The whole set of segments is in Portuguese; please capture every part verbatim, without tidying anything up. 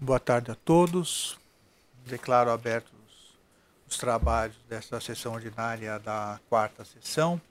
boa tarde a todos. Declaro abertos os trabalhos desta sessão ordinária da quarta sessão.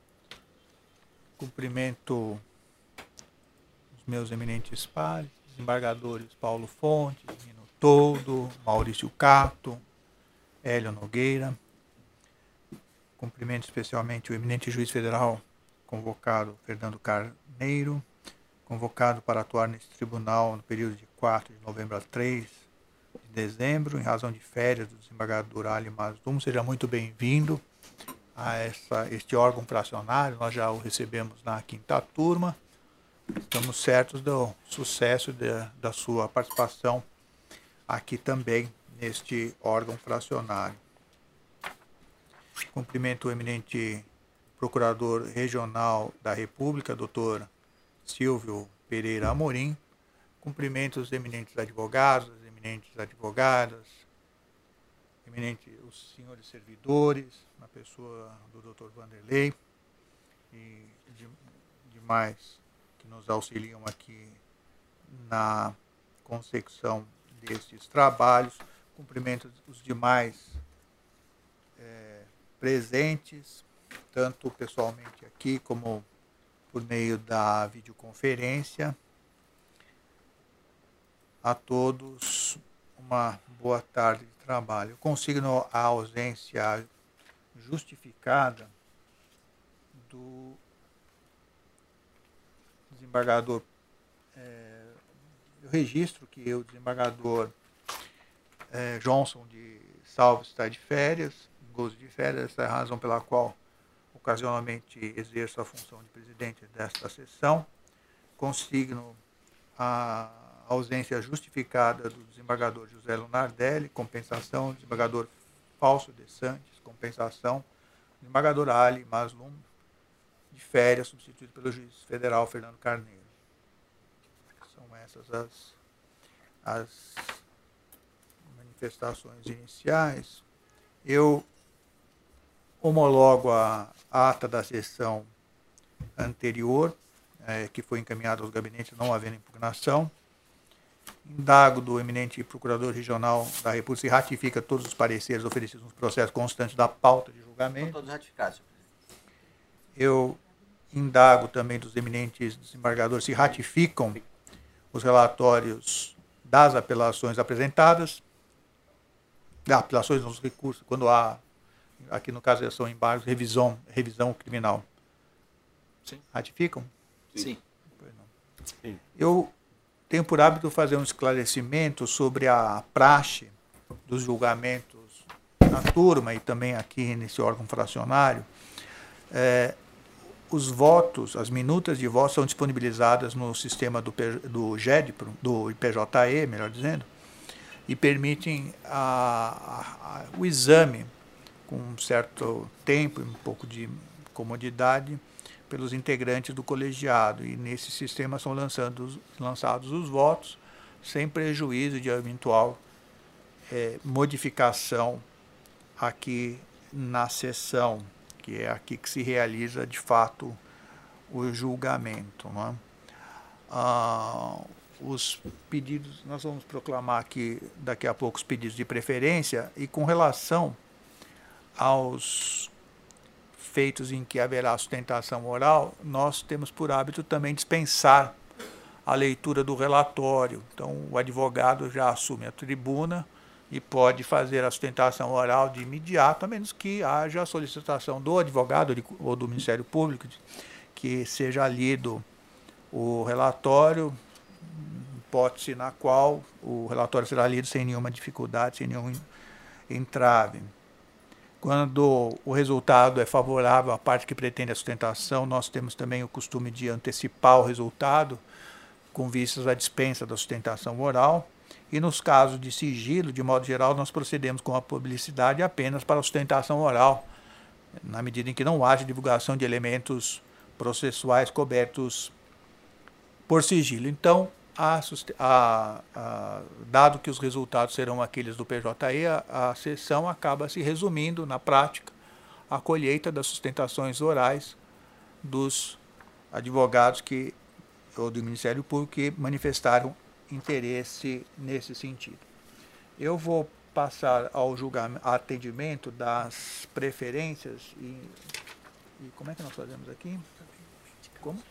Cumprimento os meus eminentes pares, desembargadores Paulo Fontes, Nino Toldo, Maurício Cato, Hélio Nogueira. Cumprimento especialmente o eminente juiz federal convocado Fernando Carneiro, convocado para atuar nesse tribunal no período de quatro de novembro a três de dezembro, em razão de férias do desembargador Ali Mazlum. Seja muito bem-vindo a essa, este órgão fracionário. Nós já o recebemos na quinta turma. Estamos certos do sucesso de, da sua participação aqui também neste órgão fracionário. Cumprimento o eminente procurador regional da República, doutor Silvio Pereira Amorim. Cumprimento os eminentes advogados, as eminentes advogadas, eminentes, os senhores servidores, na pessoa do doutor Vanderlei e de, demais que nos auxiliam aqui na consecução destes trabalhos. Cumprimento os demais é, presentes, tanto pessoalmente aqui como por meio da videoconferência. A todos uma boa tarde de trabalho. Eu consigno a ausência justificada do desembargador. É, eu registro que o desembargador é, Johnson de Salvo está de férias, gozo de férias, essa é a razão pela qual ocasionalmente exerço a função de presidente desta sessão. Consigno a ausência justificada do desembargador José Lunardelli, compensação, desembargador Fausto de Santos, compensação, desembargador Ali Mazlum, de férias, substituído pelo juiz federal Fernando Carneiro. São essas as, as manifestações iniciais. Eu homologo a ata da sessão anterior, é, que foi encaminhada aos gabinetes, não havendo impugnação. Indago do eminente procurador regional da República se ratifica todos os pareceres oferecidos nos processos constantes da pauta de julgamento. Estão todos ratificados, senhor presidente. Eu indago também dos eminentes desembargadores se ratificam os relatórios das apelações apresentadas, das apelações nos recursos, quando há, aqui no caso são embargos, revisão, revisão criminal. Sim. Ratificam? Sim. Pois não. Sim. Eu tenho por hábito fazer um esclarecimento sobre a praxe dos julgamentos na turma e também aqui nesse órgão fracionário. É, os votos, as minutas de voto são disponibilizadas no sistema do, do GEDPRO, do I P J E, melhor dizendo, e permitem a, a, a, o exame com um certo tempo e um pouco de comodidade pelos integrantes do colegiado, e nesse sistema são lançados, lançados os votos, sem prejuízo de eventual é, modificação aqui na sessão, que é aqui que se realiza, de fato, o julgamento. Não é? Ah, os pedidos, nós vamos proclamar aqui, daqui a pouco, os pedidos de preferência, e com relação aos feitos em que haverá sustentação oral, nós temos por hábito também dispensar a leitura do relatório. Então, o advogado já assume a tribuna e pode fazer a sustentação oral de imediato, a menos que haja a solicitação do advogado ou do Ministério Público que seja lido o relatório, hipótese na qual o relatório será lido sem nenhuma dificuldade, sem nenhum entrave. Quando o resultado é favorável à parte que pretende a sustentação, nós temos também o costume de antecipar o resultado com vistas à dispensa da sustentação oral. E nos casos de sigilo, de modo geral, nós procedemos com a publicidade apenas para a sustentação oral, na medida em que não haja divulgação de elementos processuais cobertos por sigilo. Então, A, a, a, dado que os resultados serão aqueles do P J E, a, a sessão acaba se resumindo, na prática, a colheita das sustentações orais dos advogados que, ou do Ministério Público que manifestaram interesse nesse sentido. Eu vou passar ao julgamento, atendimento das preferências e, e como é que nós fazemos aqui? Como?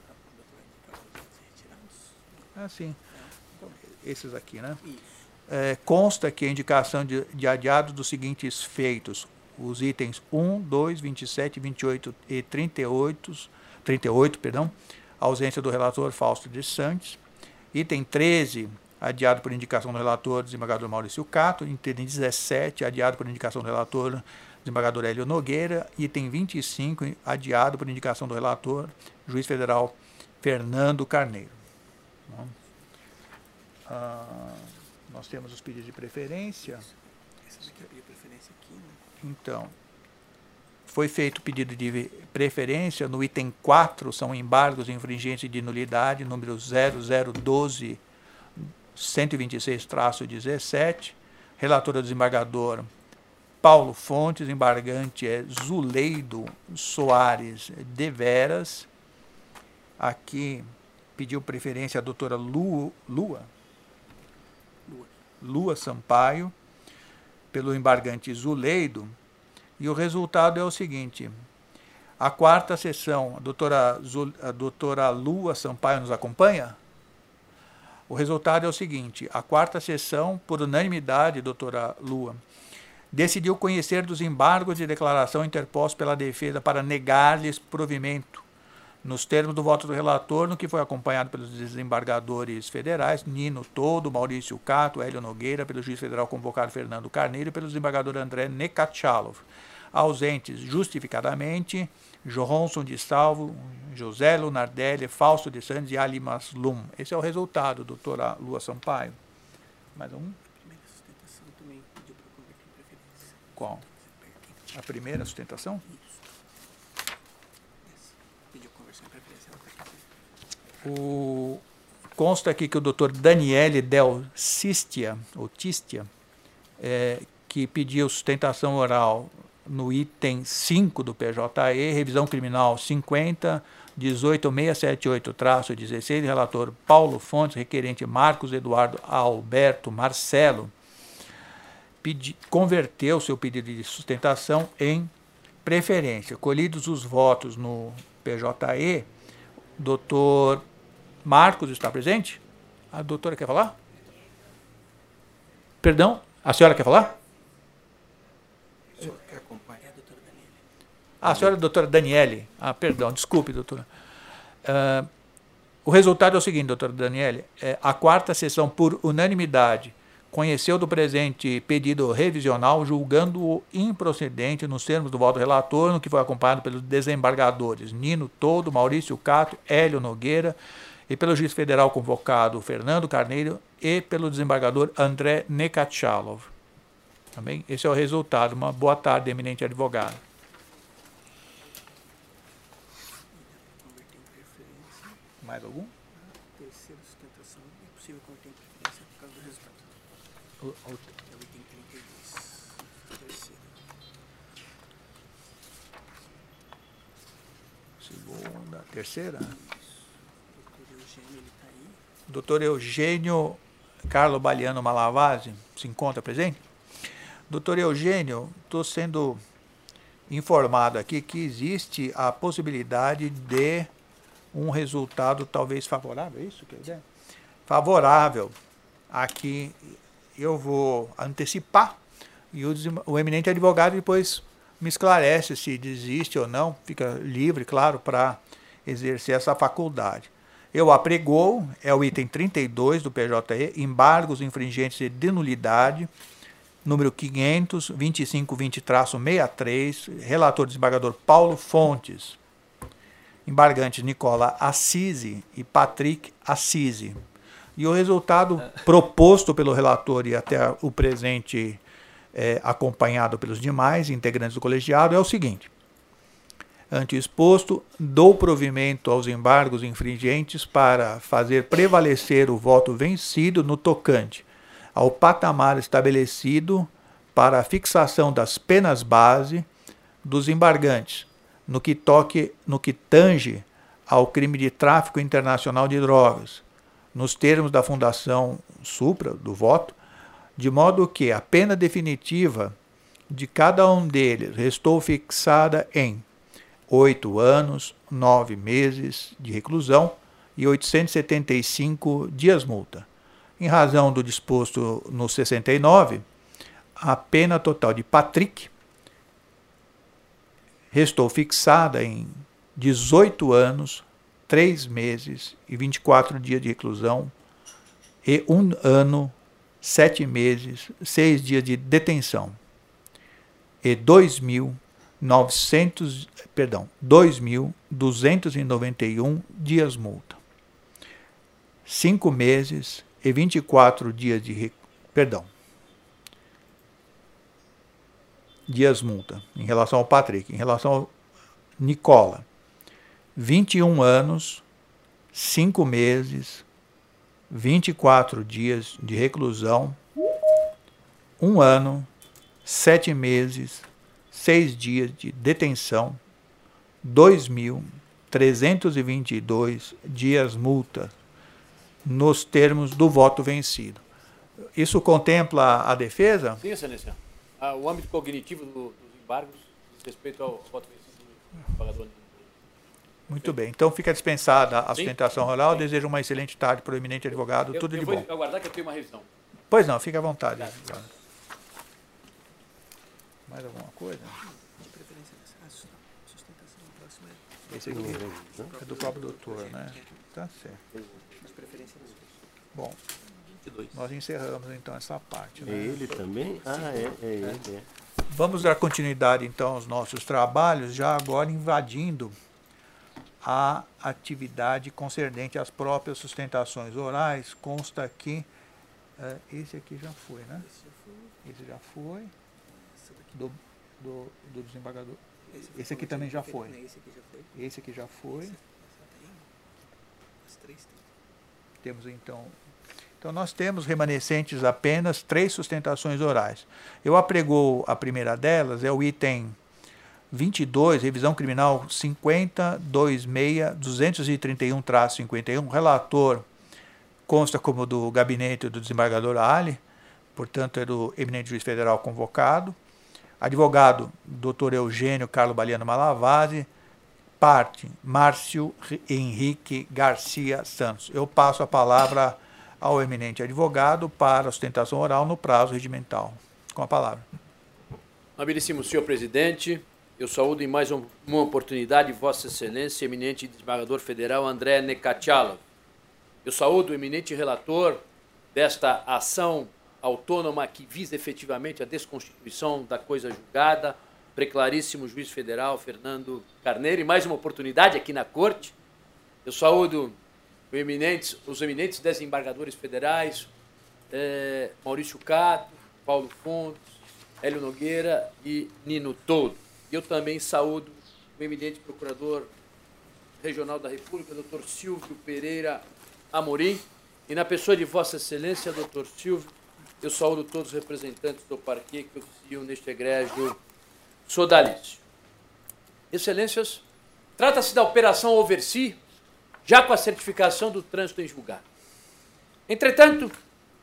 Ah, sim. Esses aqui, né? É, consta que a indicação de, de adiado dos seguintes feitos, os itens um, dois, vinte e sete, vinte e oito e trinta e oito, trinta e oito, perdão, ausência do relator Fausto de Santos. Item treze, adiado por indicação do relator, desembargador Maurício Cato. Item dezessete, adiado por indicação do relator, desembargador Hélio Nogueira. Item vinte e cinco, adiado por indicação do relator, juiz federal Fernando Carneiro. Ah, nós temos os pedidos de preferência. Essa daqui é a preferência aqui, né? Então, foi feito pedido de preferência no item quatro, são embargos infringentes de nulidade, número zero zero um dois, cento e vinte e seis traço dezessete. Relator do desembargador Paulo Fontes, embargante é Zuleido Soares de Veras. Aqui pediu preferência a doutora Lu, Lua, Lua. Lua Sampaio, pelo embargante Zuleido, e o resultado é o seguinte: a quarta sessão, a doutora, Zul, a doutora Lua Sampaio nos acompanha? O resultado é o seguinte: a quarta sessão, por unanimidade, doutora Lua, decidiu conhecer dos embargos de declaração interpostos pela defesa para negar-lhes provimento, nos termos do voto do relator, no que foi acompanhado pelos desembargadores federais, Nino Todo, Maurício Cato, Hélio Nogueira, pelo juiz federal convocado Fernando Carneiro e pelo desembargador André Nekatchalov. Ausentes, justificadamente, Joronson de Salvo, José Lunardelli, Fausto de Santos e Ali Maslum. Esse é o resultado, doutora Lua Sampaio. Mais um? A primeira sustentação também pediu para converter em preferência. Qual? A primeira sustentação? Isso. Essa. Pediu conversão em preferência. Ela tá aqui. O... Consta aqui que o doutor Daniele Del Cistia, ou Tistia, é, que pediu sustentação oral no item cinco do P J E, revisão criminal cinquenta, dezoito mil seiscentos e setenta e oito traço dezesseis, relator Paulo Fontes, requerente Marcos Eduardo Alberto Marcelo, pedi, converteu seu pedido de sustentação em preferência. Colhidos os votos no P J E, doutor Marcos está presente? A doutora quer falar? Perdão? A senhora quer falar? O senhor quer acompanhar a doutora Daniele? Ah, a senhora é a doutora Daniele. Ah, perdão, desculpe, doutora. Uh, o resultado é o seguinte, doutora Daniele. É, a quarta sessão, por unanimidade, conheceu do presente pedido revisional, julgando-o improcedente nos termos do voto relator, no que foi acompanhado pelos desembargadores Nino Todo, Maurício Cato, Hélio Nogueira, e pelo juiz federal convocado Fernando Carneiro e pelo desembargador André Nekatchalov. Também esse é o resultado. Uma boa tarde, eminente advogado. Converter em preferência. Mais algum? A terceira sustentação é possível converter em preferência por causa do resultado. O, o, É o item trinta e dois. Terceira. segunda, terceira. Doutor Eugênio, ele está aí. Doutor Eugênio Carlo Baliano Malavasi se encontra presente? Doutor Eugênio, estou sendo informado aqui que existe a possibilidade de um resultado talvez favorável, é isso que é? Favorável. Aqui eu vou antecipar e o, o eminente advogado depois me esclarece se desiste ou não, fica livre, claro, para exercer essa faculdade. Eu apregou, é o item trinta e dois do P J E, embargos infringentes de nulidade, número quinhentos, vinte e cinco vinte traço sessenta e três, relator desembargador Paulo Fontes, embargantes Nicola Assisi e Patrick Assisi. E o resultado proposto pelo relator e até o presente é, acompanhado pelos demais integrantes do colegiado é o seguinte: ante exposto, dou provimento aos embargos infringentes para fazer prevalecer o voto vencido no tocante ao patamar estabelecido para a fixação das penas base dos embargantes, no que toque, no que tange ao crime de tráfico internacional de drogas, nos termos da Fundação Supra, do voto, de modo que a pena definitiva de cada um deles restou fixada em oito anos, nove meses de reclusão e oitocentos e setenta e cinco dias multa. Em razão do disposto no sessenta e nove, a pena total de Patrick restou fixada em dezoito anos, três meses e vinte e quatro dias de reclusão e um ano, sete meses, seis dias de detenção e dois mil novecentos, perdão, dois mil duzentos e noventa e um dias multa. Cinco meses e vinte e quatro dias de, perdão, dias multa, em relação ao Patrick. Em relação ao Nicola, vinte e um anos, cinco meses, vinte e quatro dias de reclusão, um ano, sete meses, seis dias de detenção, dois mil trezentos e vinte e dois dias multa, nos termos do voto vencido. Isso contempla a defesa? Sim, excelência. Ah, o âmbito cognitivo do, dos embargos diz respeito ao voto vencido do pagador. Muito bem. Então fica dispensada a Sim. sustentação oral. Sim. Desejo uma excelente tarde para o eminente advogado. Eu, Tudo eu de vou bom. aguardar que eu tenho uma revisão. Pois não, fique à vontade. Advogado. Mais alguma coisa? De preferência, a sustentação próxima é Esse aqui é do próprio doutor, né? Tá certo. de preferência. Bom, vinte e dois. nós encerramos então essa parte. É Né? ele também? Ah, é, é ele. É. Vamos dar continuidade então aos nossos trabalhos, já agora invadindo a atividade concernente às próprias sustentações orais. Consta aqui, uh, esse aqui já foi, né? Esse já foi, do, do, do desembargador. Esse aqui também já foi. Esse aqui já foi. Esse aqui já foi. As três tem. Temos então... Então, nós temos remanescentes apenas três sustentações orais. Eu apregou a primeira delas, é o item vinte e dois, revisão criminal cinquenta, vinte e seis, duzentos e trinta e um traço cinquenta e um. Relator consta como do gabinete do desembargador Ali, portanto, é do eminente juiz federal convocado. Advogado, doutor Eugênio Carlos Baliano Malavase. Parte, Márcio Henrique Garcia Santos. Eu passo a palavra ao eminente advogado para a sustentação oral no prazo regimental. Com a palavra. Nobilíssimo senhor presidente, eu saúdo em mais um, uma oportunidade Vossa Excelência, eminente desembargador federal André Nekatialov. Eu saúdo o eminente relator desta ação autônoma que visa efetivamente a desconstituição da coisa julgada, preclaríssimo juiz federal Fernando Carneiro, e mais uma oportunidade aqui na Corte. Eu saúdo o eminentes, os eminentes desembargadores federais, eh, Maurício Cato, Paulo Fontes, Hélio Nogueira e Nino Todo. Eu também saúdo o eminente procurador regional da República, doutor Silvio Pereira Amorim, e na pessoa de Vossa Excelência, doutor Silvio, eu saúdo todos os representantes do parquê que oficiam neste egrégio sodalício. Excelências, trata-se da Operação Oversea, já com a certificação do trânsito em julgado. Entretanto,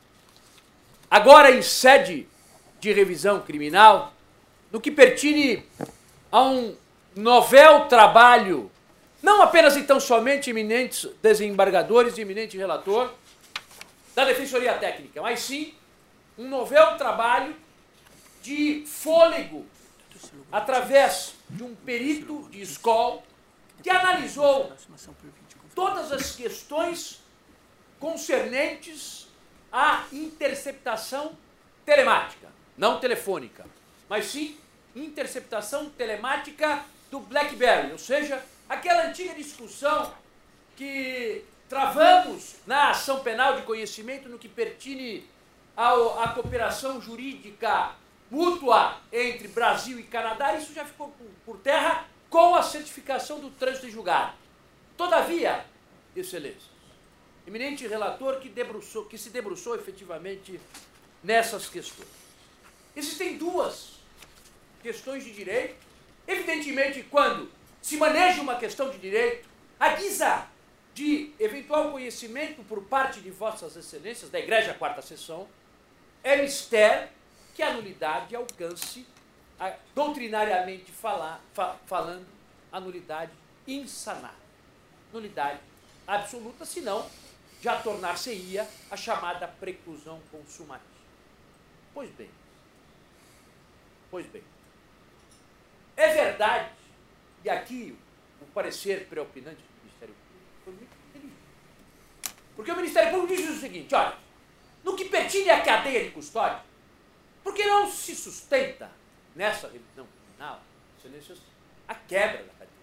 agora em sede de revisão criminal, no que pertine a um novel trabalho, não apenas então somente eminentes desembargadores e eminente relator da Defensoria Técnica, mas sim um novel trabalho de fôlego através de um perito de escola que analisou todas as questões concernentes à interceptação telemática, não telefônica, mas sim interceptação telemática do BlackBerry, ou seja, aquela antiga discussão que travamos na ação penal de conhecimento no que pertine ao, à cooperação jurídica mútua entre Brasil e Canadá. Isso já ficou por, por terra com a certificação do trânsito em julgado. Todavia, excelências, eminente relator que, debruçou, que se debruçou efetivamente nessas questões. Existem duas questões de direito. Evidentemente, quando se maneja uma questão de direito, a guisa de eventual conhecimento por parte de vossas excelências da Igreja Quarta Seção, é mister que a nulidade alcance, a, doutrinariamente falar, fa, falando, a nulidade insanável. Nulidade absoluta, senão já tornar-se-ia a chamada preclusão consumativa. Pois bem, pois bem, é verdade, e aqui o parecer preopinante do Ministério Público foi muito inteligente. Porque o Ministério Público diz o seguinte, olha, no que pertine à cadeia de custódia, porque não se sustenta nessa revisão criminal, excelências, a quebra da cadeia.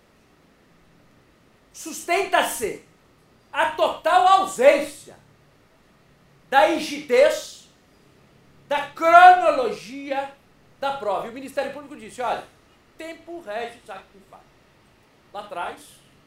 Sustenta-se a total ausência da rigidez, da cronologia da prova. E o Ministério Público disse, olha, tempo regis actum facie. Lá atrás,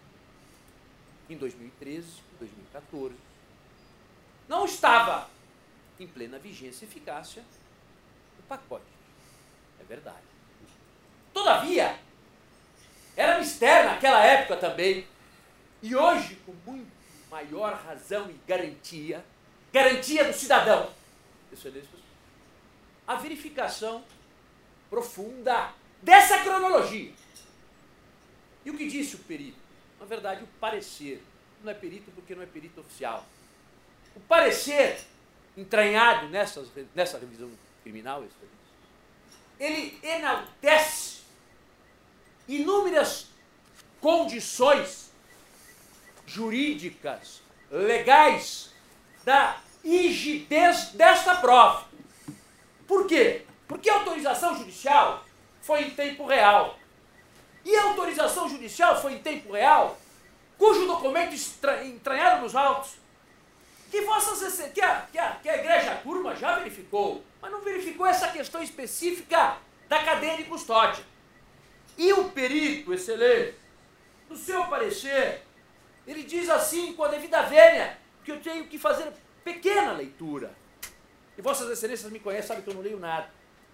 em dois mil e treze, dois mil e quatorze, não estava em plena vigência e eficácia o pacote. É verdade. Todavia, era mister naquela época também, e hoje, com muito maior razão e garantia, garantia do cidadão, excelências, a verificação profunda dessa cronologia. E o que disse o perito? Na verdade, o parecer. Não é perito porque não é perito oficial. O parecer entranhado nessas, nessa revisão criminal, ele enaltece inúmeras condições jurídicas, legais, da rigidez desta prova. Por quê? Porque a autorização judicial foi em tempo real. E a autorização judicial foi em tempo real, cujo documento entranhado nos autos, que, vossas, que, a, que, a, que a Igreja Curma já verificou, mas não verificou essa questão específica da cadeia de custódia. E o perito, excelente, no seu parecer, ele diz assim, com a devida vênia, que eu tenho que fazer pequena leitura. E vossas excelências me conhecem, sabem que eu não leio nada.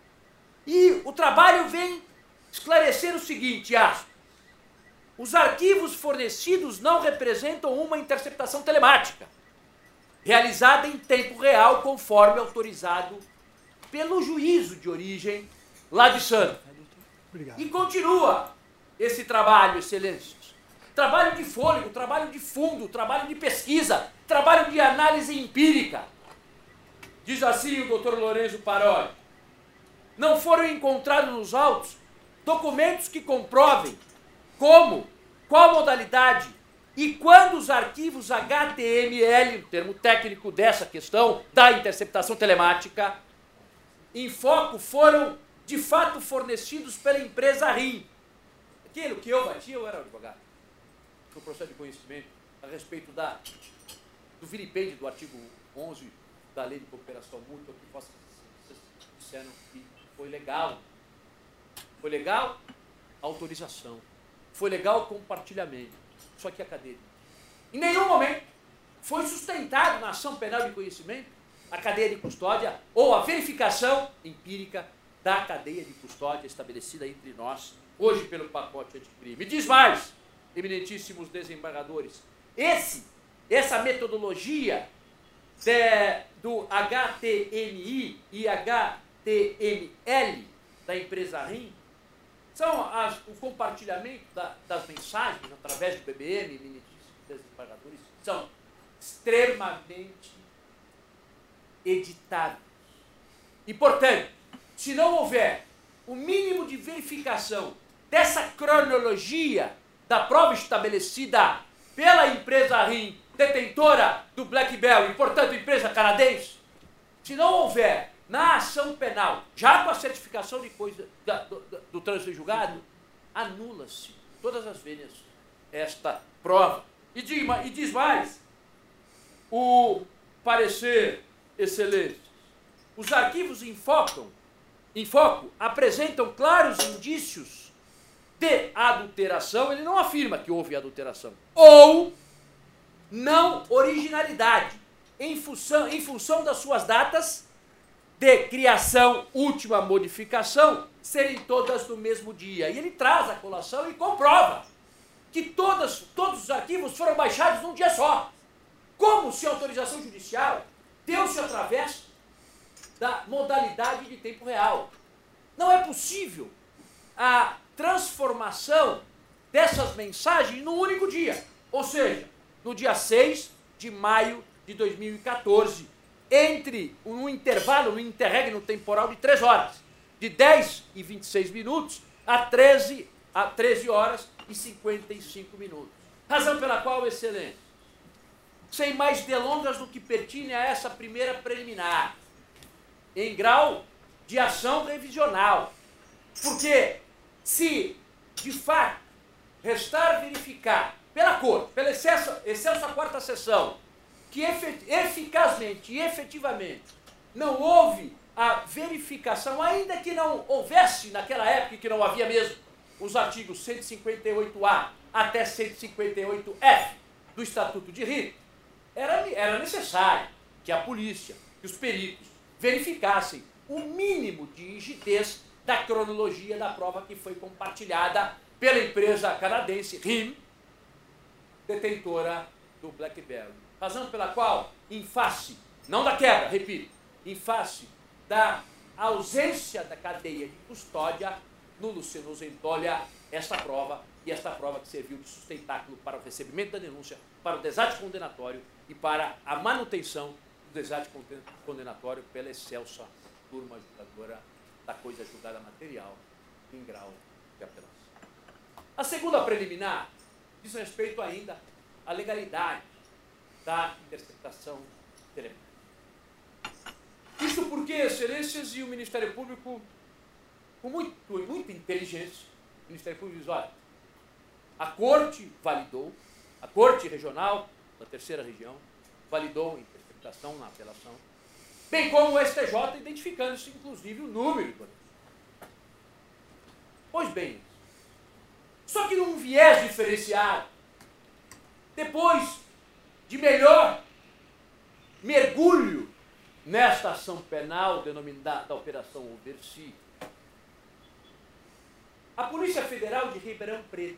E o trabalho vem esclarecer o seguinte, aspas, os arquivos fornecidos não representam uma interceptação telemática, realizada em tempo real, conforme autorizado pelo juízo de origem lá de Santos. Obrigado. E continua esse trabalho, excelências. Trabalho de fôlego, trabalho de fundo, trabalho de pesquisa, trabalho de análise empírica. Diz assim o doutor Lourenço Paroli, não foram encontrados nos autos documentos que comprovem como, qual modalidade e quando os arquivos H T M L, o termo técnico dessa questão, da interceptação telemática, em foco foram de fato fornecidos pela empresa R I M. Aquilo que eu bati, eu era advogado. No processo de conhecimento a respeito da, do vilipêndio do artigo onze da Lei de Cooperação Mútua, que vocês disseram que foi legal. Foi legal a autorização. Foi legal o compartilhamento. Só que a cadeia. Em nenhum momento foi sustentado na ação penal de conhecimento a cadeia de custódia ou a verificação empírica da cadeia de custódia estabelecida entre nós, hoje pelo pacote anticrime. Diz mais, eminentíssimos desembargadores, esse, essa metodologia de, do H T M I e H T M L da empresa R I M são as, o compartilhamento da, das mensagens através do B B M, eminentíssimos desembargadores, são extremamente editáveis. E, portanto, se não houver o mínimo de verificação dessa cronologia da prova estabelecida pela empresa R I M, detentora do Black Bell e, portanto, empresa canadense, se não houver na ação penal, já com a certificação de coisa, da, do, do trânsito em julgado, anula-se todas as vezes esta prova. E diz, e diz mais, o parecer excelente, os arquivos enfocam, em foco apresentam claros indícios de adulteração, ele não afirma que houve adulteração, ou não originalidade, em função, em função das suas datas de criação, última modificação, serem todas no mesmo dia. E ele traz a colação e comprova que todas, todos os arquivos arquivos foram baixados num dia só. Como se a autorização judicial deu-se através da modalidade de tempo real. Não é possível a transformação dessas mensagens num único dia. Ou seja, no dia seis de maio de dois mil e quatorze, entre um intervalo, um interregno temporal de três horas, de dez e vinte e seis minutos a treze, a treze horas e cinquenta e cinco minutos. Razão pela qual, excelência, sem mais delongas do que pertine a essa primeira preliminar, em grau de ação revisional. Porque se, de fato, restar verificar pela Corte, pela excelsa, excelsa quarta sessão, que efe, eficazmente e efetivamente não houve a verificação, ainda que não houvesse naquela época, que não havia mesmo, os artigos cento e cinquenta e oito A até cento e cinquenta e oito F do Estatuto de Rito, era, era necessário que a polícia, que os peritos verificassem o mínimo de rigidez da cronologia da prova que foi compartilhada pela empresa canadense R I M, detentora do BlackBerry. Razão pela qual, em face, não da quebra, repito, em face da ausência da cadeia de custódia, nulo-se nos entolha esta prova, e esta prova que serviu de sustentáculo para o recebimento da denúncia, para o desate condenatório e para a manutenção do desate condenatório pela excelsa turma julgadora da coisa julgada material em grau de apelação. A segunda preliminar diz respeito ainda à legalidade da interceptação telefônica. Isto porque, excelências, e o Ministério Público, com muito, muita inteligência, o Ministério Público diz, olha, a Corte validou, a Corte Regional da Terceira Região validou a interceptação na apelação, bem como o S T J, identificando-se, inclusive, o número do anúncio. Pois bem, só que num viés diferenciado, depois de melhor mergulho nesta ação penal denominada Operação Oversi, a Polícia Federal de Ribeirão Preto,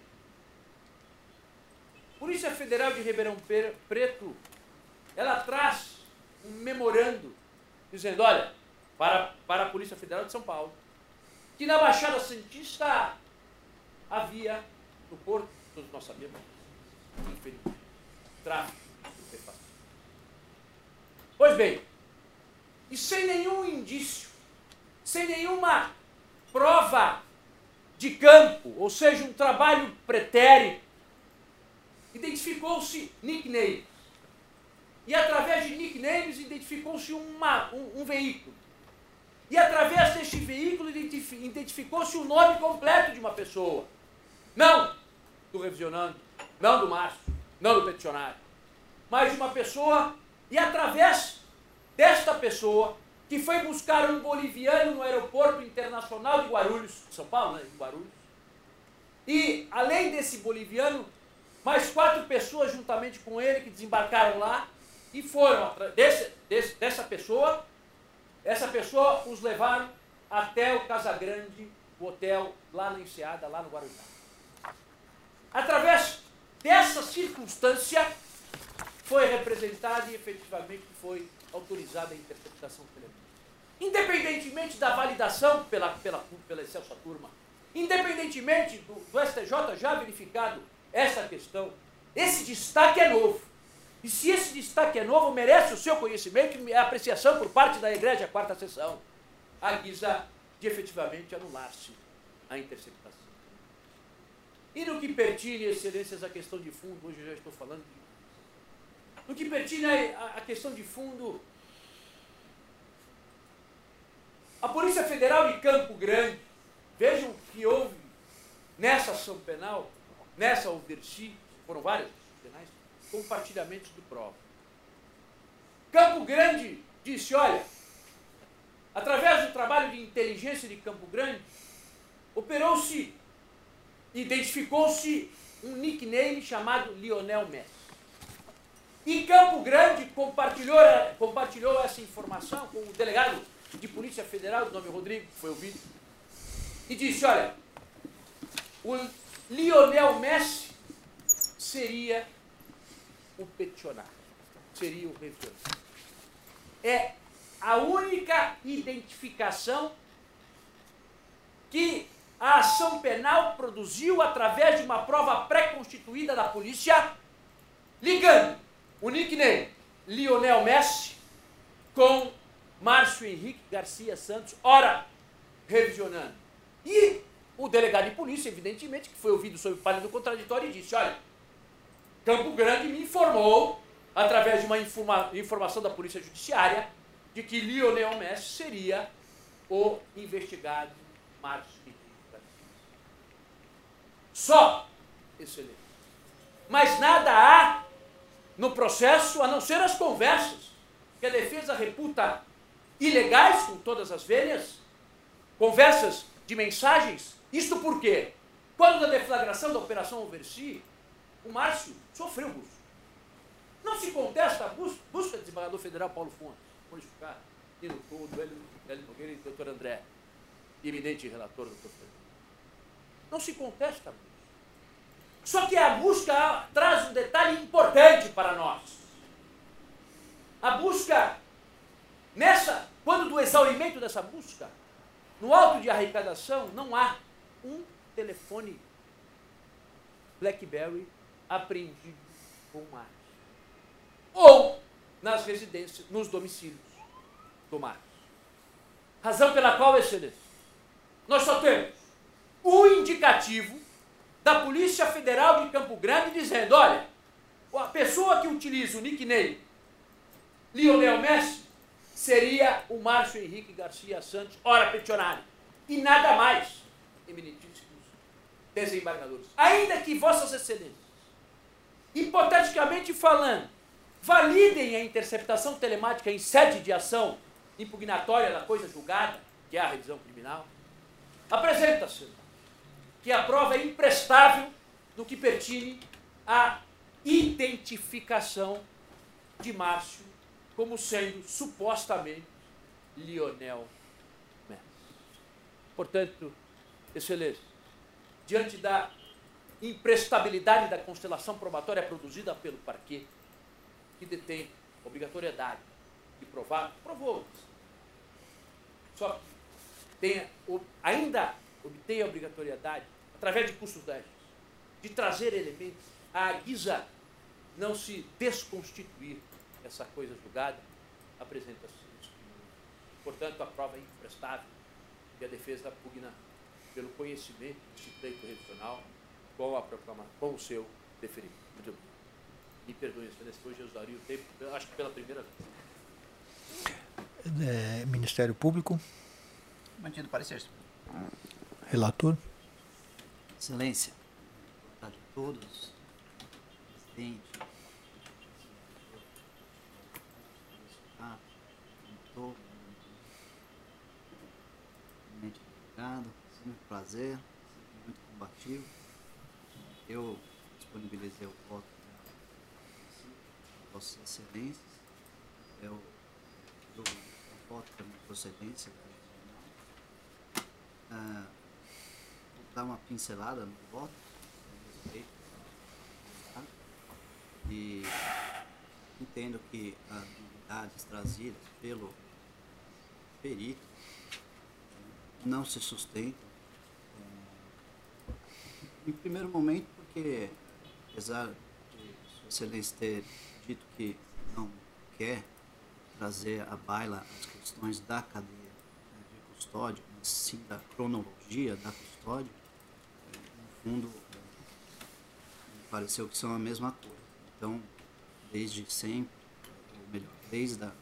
Polícia Federal de Ribeirão Preto, ela traz um memorando dizendo, olha, para, para a Polícia Federal de São Paulo, que na Baixada Santista havia, no Porto, todos nós sabemos, infelizmente, tráfico de estupefacientes. Pois bem, e sem nenhum indício, sem nenhuma prova de campo, ou seja, um trabalho pretérito, identificou-se nicknames. E através de nicknames identificou-se uma, um, um veículo. E através deste veículo identificou-se o nome completo de uma pessoa. Não do revisionando, não do Márcio, não do peticionário, mas de uma pessoa, e através desta pessoa, que foi buscar um boliviano no aeroporto internacional de Guarulhos, São Paulo, né, de Guarulhos, e além desse boliviano, mais quatro pessoas juntamente com ele que desembarcaram lá e foram, desse, desse, dessa pessoa, essa pessoa os levaram até o Casagrande, o hotel lá na Enseada, lá no Guarujá. Através dessa circunstância, foi representada e efetivamente foi autorizada a interceptação telefônica. Independentemente da validação pela, pela, pela excelsa turma, independentemente do, do S T J já verificado essa questão, esse destaque é novo. E se esse destaque é novo, merece o seu conhecimento e a apreciação por parte da Igreja Quarta Sessão, à guisa de efetivamente anular-se a interceptação. E no que pertine, excelências, a questão de fundo, hoje eu já estou falando de... No que pertine a, a questão de fundo, a Polícia Federal de Campo Grande, vejam que houve nessa ação penal, nessa Oversi, foram várias penais, compartilhamentos de prova. Campo Grande disse, olha, através do trabalho de inteligência de Campo Grande, operou-se, identificou-se um nickname chamado Lionel Messi. E Campo Grande compartilhou, compartilhou essa informação com o delegado de Polícia Federal, do nome Rodrigo, que foi ouvido, e disse, olha, o Lionel Messi seria o peticionário, seria o revisionado. É a única identificação que a ação penal produziu através de uma prova pré-constituída da polícia, ligando o nickname Lionel Messi com Márcio Henrique Garcia Santos, ora revisionando. E o delegado de polícia, evidentemente, que foi ouvido sob palha do contraditório, e disse: olha, Campo Grande me informou, através de uma informa informação da Polícia Judiciária, de que Lionel Messi seria o investigado Márcio Henrique Garcia. Só, excelente. Mas nada há no processo a não ser as conversas que a defesa reputa ilegais, com todas as vênias, conversas de mensagens. Isto por quê? Quando da deflagração da Operação Oversea, o Márcio sofreu busca. Não se contesta a busca, busca do desembargador federal Paulo Fontes, Maurício Carlos, Nino Todo, Hélio Nogueira e doutor André, eminente relator, doutor Fernando. Não se contesta a busca. Só que a busca traz um detalhe importante para nós. A busca, nessa, quando do exaurimento dessa busca, no auto de arrecadação não há um telefone BlackBerry apreendido com o Márcio. Ou nas residências, nos domicílios do Márcio. Razão pela qual, excelência, nós só temos o indicativo da Polícia Federal de Campo Grande dizendo: olha, a pessoa que utiliza o nickname Lionel Messi seria o Márcio Henrique Garcia Santos, ora peticionário. E nada mais, eminentíssimos desembargadores. Ainda que vossas excelências, hipoteticamente falando, validem a interceptação telemática em sede de ação impugnatória da coisa julgada, que é a revisão criminal, apresenta-se que a prova é imprestável no que pertine à identificação de Márcio como sendo supostamente Lionel Messi. Portanto, excelência, diante da imprestabilidade da constelação probatória produzida pelo parquê, que detém obrigatoriedade de provar, provou, só que tenha, ainda obtém a obrigatoriedade, através de custos extras, de trazer elementos à guisa não se desconstituir essa coisa julgada, apresenta-se isso. Portanto, a prova é imprestável e a defesa pugna pelo conhecimento desse pleito revisional com a proclamação, com o seu deferimento. Muito bem. Me perdoe, excelência, hoje eu usaria o tempo, eu acho que pela primeira vez. É, Ministério Público. Mantido o parecer. Relator. Excelência, boa tarde a todos. Presidente, doutor, eminente advogado, sempre um prazer, sempre muito combativo. Eu disponibilizei o voto de Vossas Excelências. Eu, eu, eu voto pela procedência da ah, vou dar uma pincelada no voto a respeito, tá? E entendo que as novidades trazidas pelo perito não se sustentam. Em primeiro momento, porque, apesar de Sua Excelência ter dito que não quer trazer à baila as questões da cadeia de custódia, mas sim da cronologia da custódia, no fundo, me pareceu que são a mesma coisa. Então, desde sempre, ou melhor, desde a,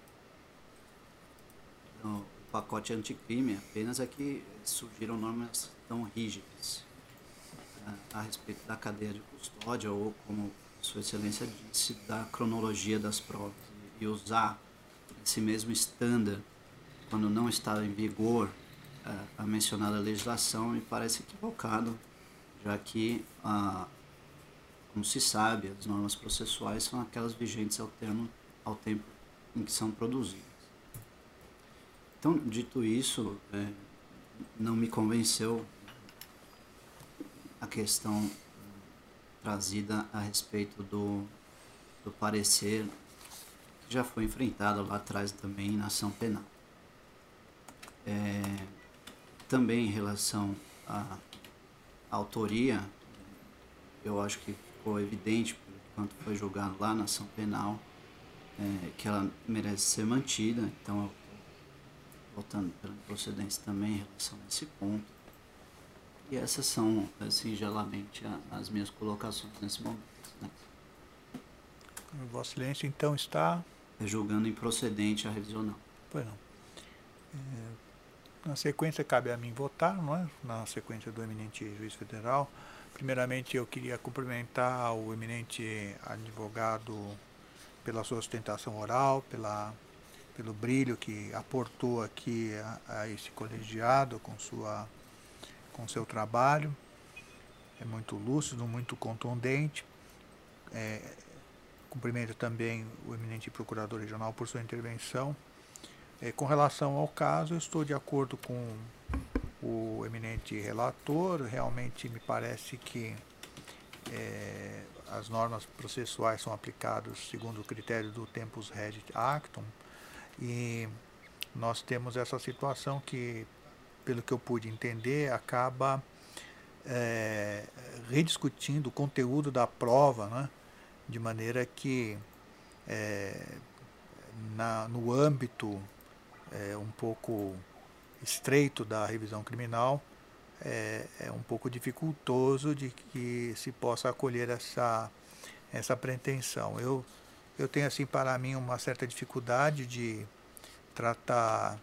da, o pacote anticrime, apenas é que surgiram normas tão rígidas a, a respeito da cadeia de custódia, ou, como Sua Excelência disse, da cronologia das provas. E, e usar esse mesmo estándar quando não está em vigor a, a mencionada legislação me parece equivocado, já que, a, como se sabe, as normas processuais são aquelas vigentes ao, termo, ao tempo em que são produzidas. Então, dito isso, é, não me convenceu a questão trazida a respeito do, do parecer que já foi enfrentado lá atrás também na ação penal. É, também em relação à autoria, eu acho que ficou evidente, quanto foi julgado lá na ação penal, é, que ela merece ser mantida. Então, eu estou voltando pela procedência também em relação a esse ponto. E essas são, singelamente, as minhas colocações nesse momento. Né? Vossa Excelência, então, está... Julgando improcedente a revisional. Pois não. É, na sequência, cabe a mim votar, não é? Na sequência do eminente juiz federal. Primeiramente, eu queria cumprimentar o eminente advogado pela sua sustentação oral, pela, pelo brilho que aportou aqui a, a esse colegiado com, sua, com seu trabalho. É muito lúcido, muito contundente. É, cumprimento também o eminente procurador regional por sua intervenção. É, com relação ao caso, eu estou de acordo com o eminente relator. Realmente me parece que é, as normas processuais são aplicadas segundo o critério do Tempus Regit Actum, e nós temos essa situação que, pelo que eu pude entender, acaba é, rediscutindo o conteúdo da prova, né? De maneira que é, na, no âmbito é, um pouco estreito da revisão criminal, é, é um pouco dificultoso de que se possa acolher essa, essa pretensão. Eu, eu tenho, assim, para mim, uma certa dificuldade de tratar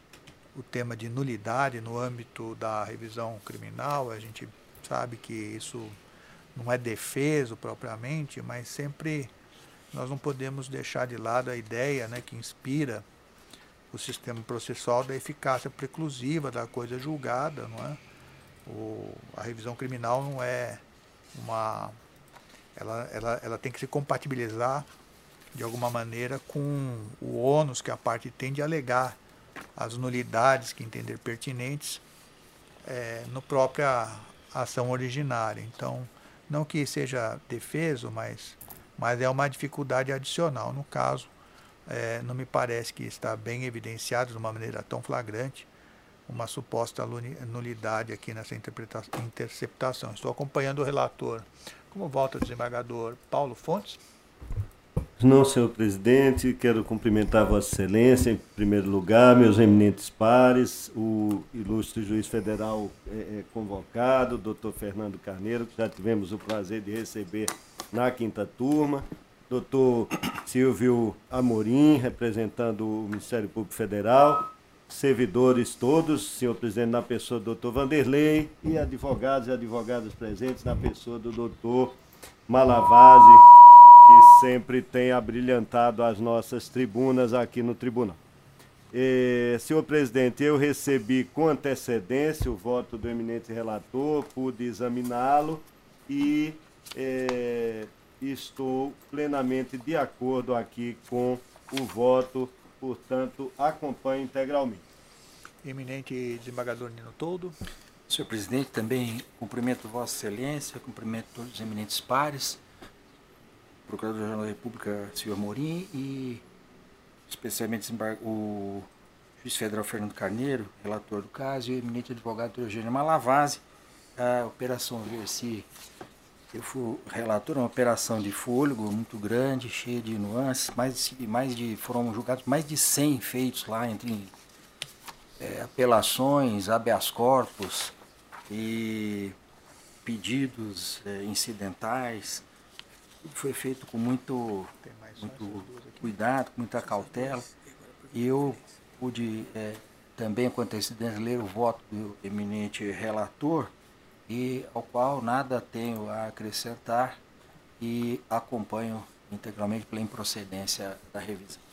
o tema de nulidade no âmbito da revisão criminal. A gente sabe que isso não é defeso propriamente, mas sempre nós não podemos deixar de lado a ideia, né, que inspira o sistema processual da eficácia preclusiva da coisa julgada, não é? O, a revisão criminal não é uma... Ela, ela, ela tem que se compatibilizar de alguma maneira com o ônus que a parte tem de alegar as nulidades que entender pertinentes é, no própria ação originária. Então, não que seja defeso, mas, mas é uma dificuldade adicional. No caso, é, não me parece que está bem evidenciado de uma maneira tão flagrante uma suposta nulidade aqui nessa interceptação. Estou acompanhando o relator. Como volta o desembargador Paulo Fontes? Não, senhor presidente, quero cumprimentar Vossa Excelência, em primeiro lugar, meus eminentes pares, o ilustre juiz federal é, é, convocado, doutor Fernando Carneiro, que já tivemos o prazer de receber na quinta turma, doutor Silvio Amorim, representando o Ministério Público Federal, servidores todos, senhor presidente, na pessoa do doutor Vanderlei, e advogados e advogadas presentes na pessoa do doutor Malavase, que sempre tem abrilhantado as nossas tribunas aqui no tribunal. E, senhor presidente, eu recebi com antecedência o voto do eminente relator, pude examiná-lo e é, estou plenamente de acordo aqui com o voto, portanto, acompanho integralmente. Eminente desembargador Nino Toldo. Senhor presidente, também cumprimento Vossa Excelência, cumprimento todos os eminentes pares, Procurador-Geral da República, Silvio Amorim, e especialmente o juiz federal Fernando Carneiro, relator do caso, e o eminente advogado Eugênio Malavase. A operação Versi, eu fui relator, uma operação de fôlego muito grande, cheia de nuances, mais de, mais de, foram julgados mais de cem feitos lá, entre é, apelações, habeas corpus e pedidos é, incidentais. Tudo foi feito com muito, muito cuidado, com muita cautela. E eu pude é, também, com antecedência, ler o voto do eminente relator, e ao qual nada tenho a acrescentar e acompanho integralmente pela improcedência da revisão.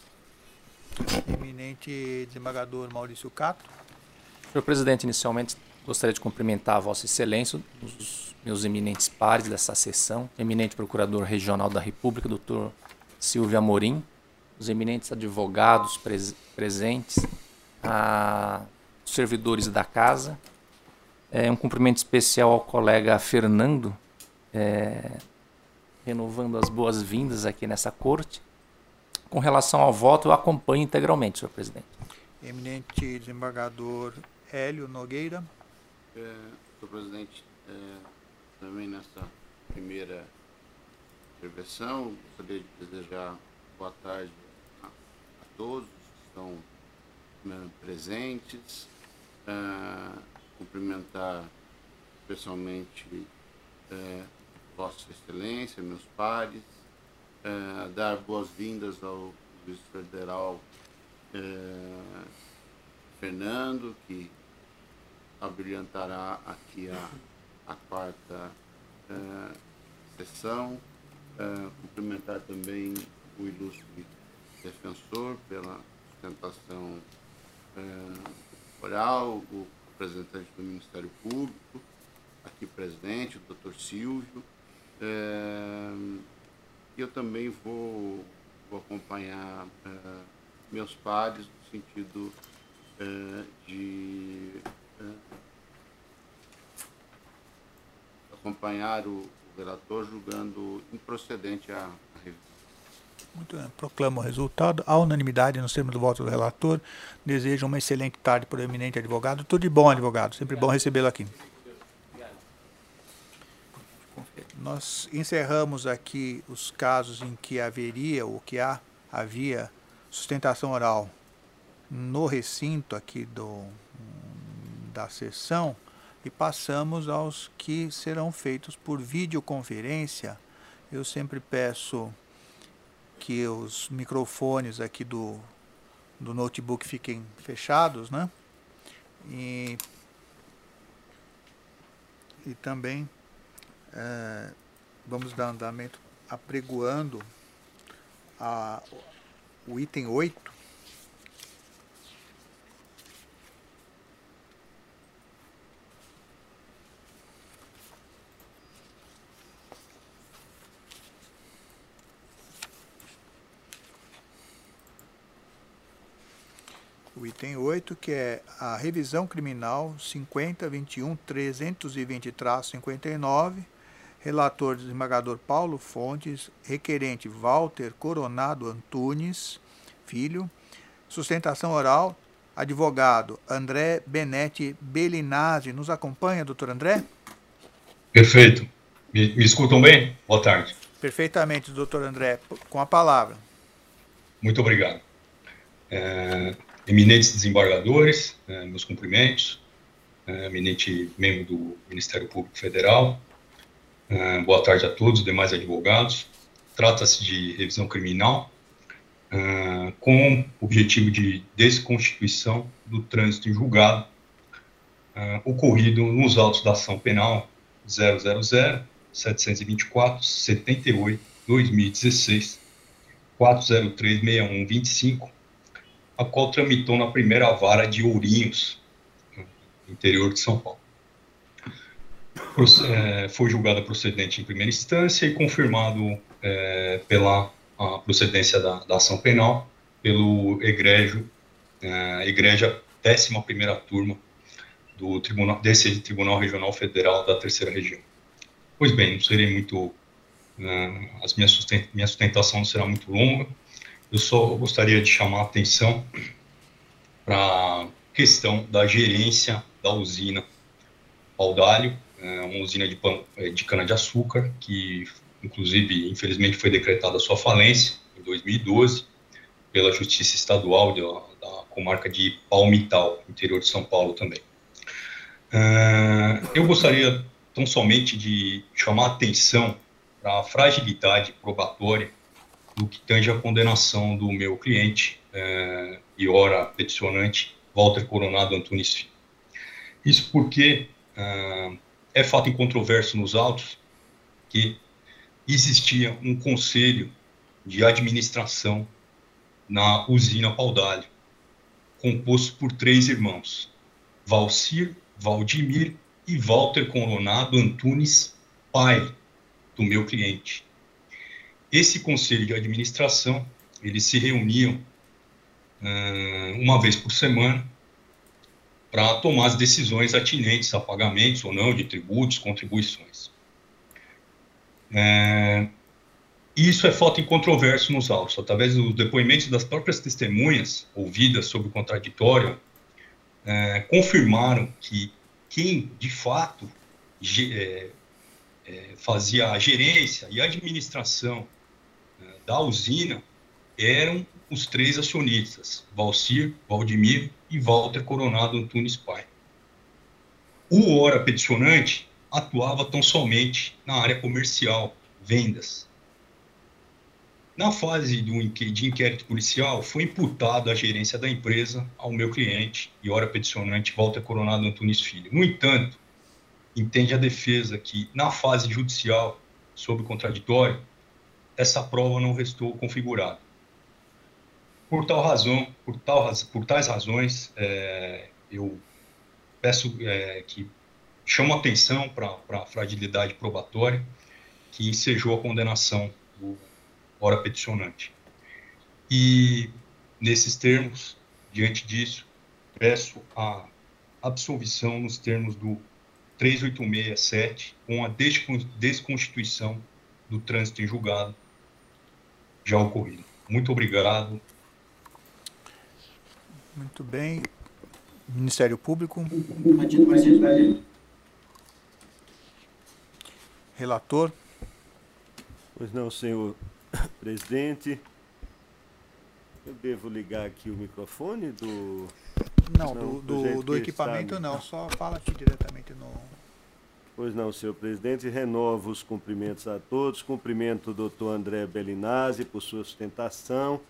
Eminente desembargador Maurício Cato. Senhor presidente, inicialmente gostaria de cumprimentar a Vossa Excelência, os meus eminentes pares dessa sessão, eminente procurador regional da República, doutor Silvio Amorim, os eminentes advogados pres presentes, a, os servidores da casa, é, um cumprimento especial ao colega Fernando, é, renovando as boas-vindas aqui nessa corte. Com relação ao voto, eu acompanho integralmente, senhor presidente. Eminente desembargador Hélio Nogueira. É, senhor presidente, é, também nessa primeira intervenção, gostaria de desejar boa tarde a, a todos que estão né, presentes, é, cumprimentar especialmente é, Vossa Excelência, meus pares, é, dar boas-vindas ao juiz federal é, Fernando, que abrilhantará aqui a, a quarta é, sessão, é, cumprimentar também o ilustre defensor pela sustentação é, oral, o representante do Ministério Público, aqui presente, o doutor Silvio. É, eu também vou, vou acompanhar é, meus pares no sentido é, de é, acompanhar o, o relator julgando improcedente a, a revisão. Muito bem. Proclamo o resultado. A unanimidade nos termos do voto do relator. Desejo uma excelente tarde para o eminente advogado. Tudo de bom, advogado. Sempre bom recebê-lo aqui. Nós encerramos aqui os casos em que haveria ou que há, havia sustentação oral no recinto aqui do, da sessão e passamos aos que serão feitos por videoconferência. Eu sempre peço que os microfones aqui do, do notebook fiquem fechados, né? E, e também é, vamos dar andamento apregoando a, o item oito. O item oito, que é a revisão criminal cinquenta, vinte e um, trezentos e vinte traço cinquenta e nove, relator desembargador Paulo Fontes, requerente Walter Coronado Antunes, filho, sustentação oral, advogado André Benetti Bellinazzi. Nos acompanha, doutor André? Perfeito. Me, me escutam bem? Boa tarde. Perfeitamente, doutor André. Com a palavra. Muito obrigado. É... Eminentes desembargadores, eh, meus cumprimentos, eh, eminente membro do Ministério Público Federal, eh, boa tarde a todos os demais advogados. Trata-se de revisão criminal eh, com o objetivo de desconstituição do trânsito em julgado eh, ocorrido nos autos da ação penal zero zero zero, setecentos e vinte e quatro, setenta e oito, dois mil e dezesseis, quatrocentos e três, sessenta e um, vinte e cinco, a qual tramitou na primeira vara de Ourinhos, no interior de São Paulo. Foi julgada procedente em primeira instância e confirmado é, pela a procedência da, da ação penal pelo egrégio, é, egrégia décima primeira turma do tribunal, desse Tribunal Regional Federal da Terceira Região. Pois bem, não serei muito, é, as minhas sustent, minha sustentação não será muito longa. Eu só gostaria de chamar a atenção para a questão da gerência da usina Paudalho, uma usina de, de cana-de-açúcar, que, inclusive, infelizmente, foi decretada sua falência em dois mil e doze pela Justiça Estadual de, da comarca de Palmital, interior de São Paulo também. Eu gostaria, tão somente, de chamar a atenção para a fragilidade probatória do que tange a condenação do meu cliente eh, e ora peticionante Walter Coronado Antunes Filho. Isso porque eh, é fato incontroverso nos autos que existia um conselho de administração na usina Paudalho, composto por três irmãos, Valcir, Valdimir e Walter Coronado Antunes, pai do meu cliente. Esse conselho de administração, eles se reuniam uh, uma vez por semana para tomar as decisões atinentes a pagamentos ou não de tributos, contribuições. Uh, E isso é fato incontroverso nos autos. Através dos depoimentos das próprias testemunhas ouvidas sobre o contraditório, é, confirmaram que quem, de fato, é, é, fazia a gerência e a administração é, da usina eram os três acionistas, Valcir, Valdemiro e Walter Coronado Antunes Pai. O ora peticionante atuava tão somente na área comercial, vendas. Na fase do inquérito, de inquérito policial, foi imputado a gerência da empresa ao meu cliente e ora peticionante Walter Coronado Antunes Filho. No entanto, entende a defesa que, na fase judicial, sob o contraditório, essa prova não restou configurada. Por tal razão, por, tal, por tais razões, é, eu peço é, que chamo atenção para a fragilidade probatória que ensejou a condenação do ora peticionante. E, nesses termos, diante disso, peço a absolvição nos termos do trezentos e oitenta e seis sete, com a desconstituição do trânsito em julgado já ocorrido. Muito obrigado. Muito bem. Ministério Público. Relator. Pois não, senhor presidente. Eu devo ligar aqui o microfone do... Não, do, do, do equipamento está... não, só fala aqui diretamente no... Pois não, senhor presidente, renovo os cumprimentos a todos, cumprimento o doutor André Bellinazzi por sua sustentação.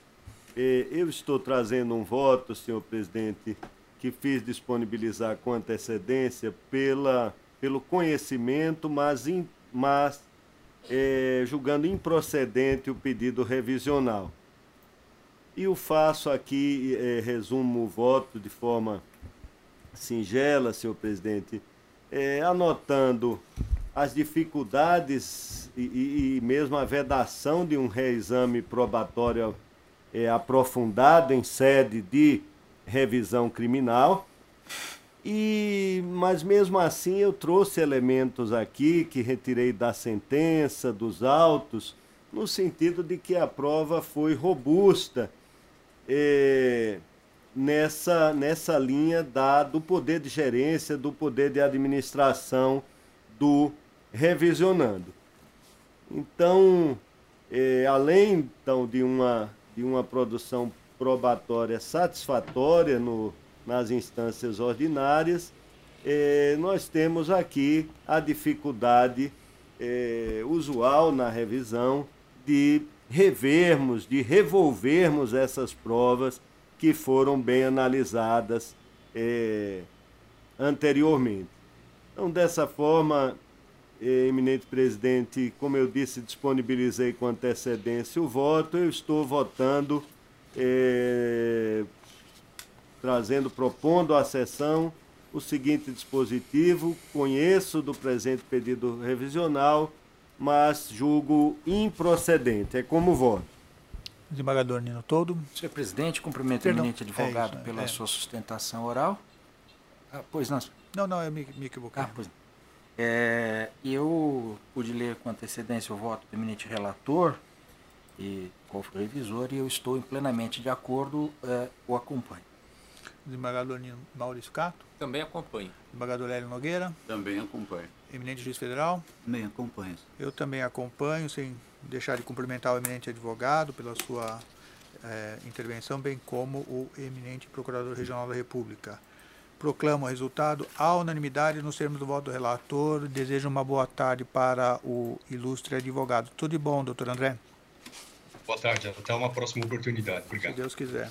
Eu estou trazendo um voto, senhor presidente, que fiz disponibilizar com antecedência pela, pelo conhecimento, mas, in, mas é, julgando improcedente o pedido revisional. E o faço aqui, é, resumo o voto de forma singela, senhor presidente, é, anotando as dificuldades e, e, e mesmo a vedação de um reexame probatório é, aprofundado em sede de revisão criminal. E, mas mesmo assim eu trouxe elementos aqui que retirei da sentença, dos autos, no sentido de que a prova foi robusta é, nessa, nessa linha da, do poder de gerência, do poder de administração do revisionando. Então, é, além então, de, uma, de uma produção probatória satisfatória no, nas instâncias ordinárias, eh, nós temos aqui a dificuldade eh, usual na revisão de revermos, de revolvermos essas provas que foram bem analisadas eh, anteriormente. Então, dessa forma, eh, eminente presidente, como eu disse, disponibilizei com antecedência o voto, eu estou votando É, trazendo, propondo à sessão o seguinte dispositivo: conheço do presente pedido revisional, mas julgo improcedente. É como voto. Desembargador Nino Toldo. Senhor presidente, cumprimento o eminente advogado é isso, pela é. sua sustentação oral. Ah, pois não. Não, não, eu me, me equivoquei. Ah, pois não. É, eu pude ler com antecedência o voto do eminente relator e qual foi o revisor, e eu estou plenamente de acordo, é, o acompanho. Desembargador Nino Maurício Cato. Também acompanho. Desembargador Hélio Nogueira. Também acompanho. Eminente Juiz Federal. Também acompanho. Eu também acompanho, sem deixar de cumprimentar o eminente advogado pela sua é, intervenção, bem como o eminente Procurador Regional da República. Proclamo o resultado à unanimidade nos termos do voto do relator. Desejo uma boa tarde para o ilustre advogado. Tudo de bom, doutor André? Boa tarde, até uma próxima oportunidade. Obrigado. Se Deus quiser.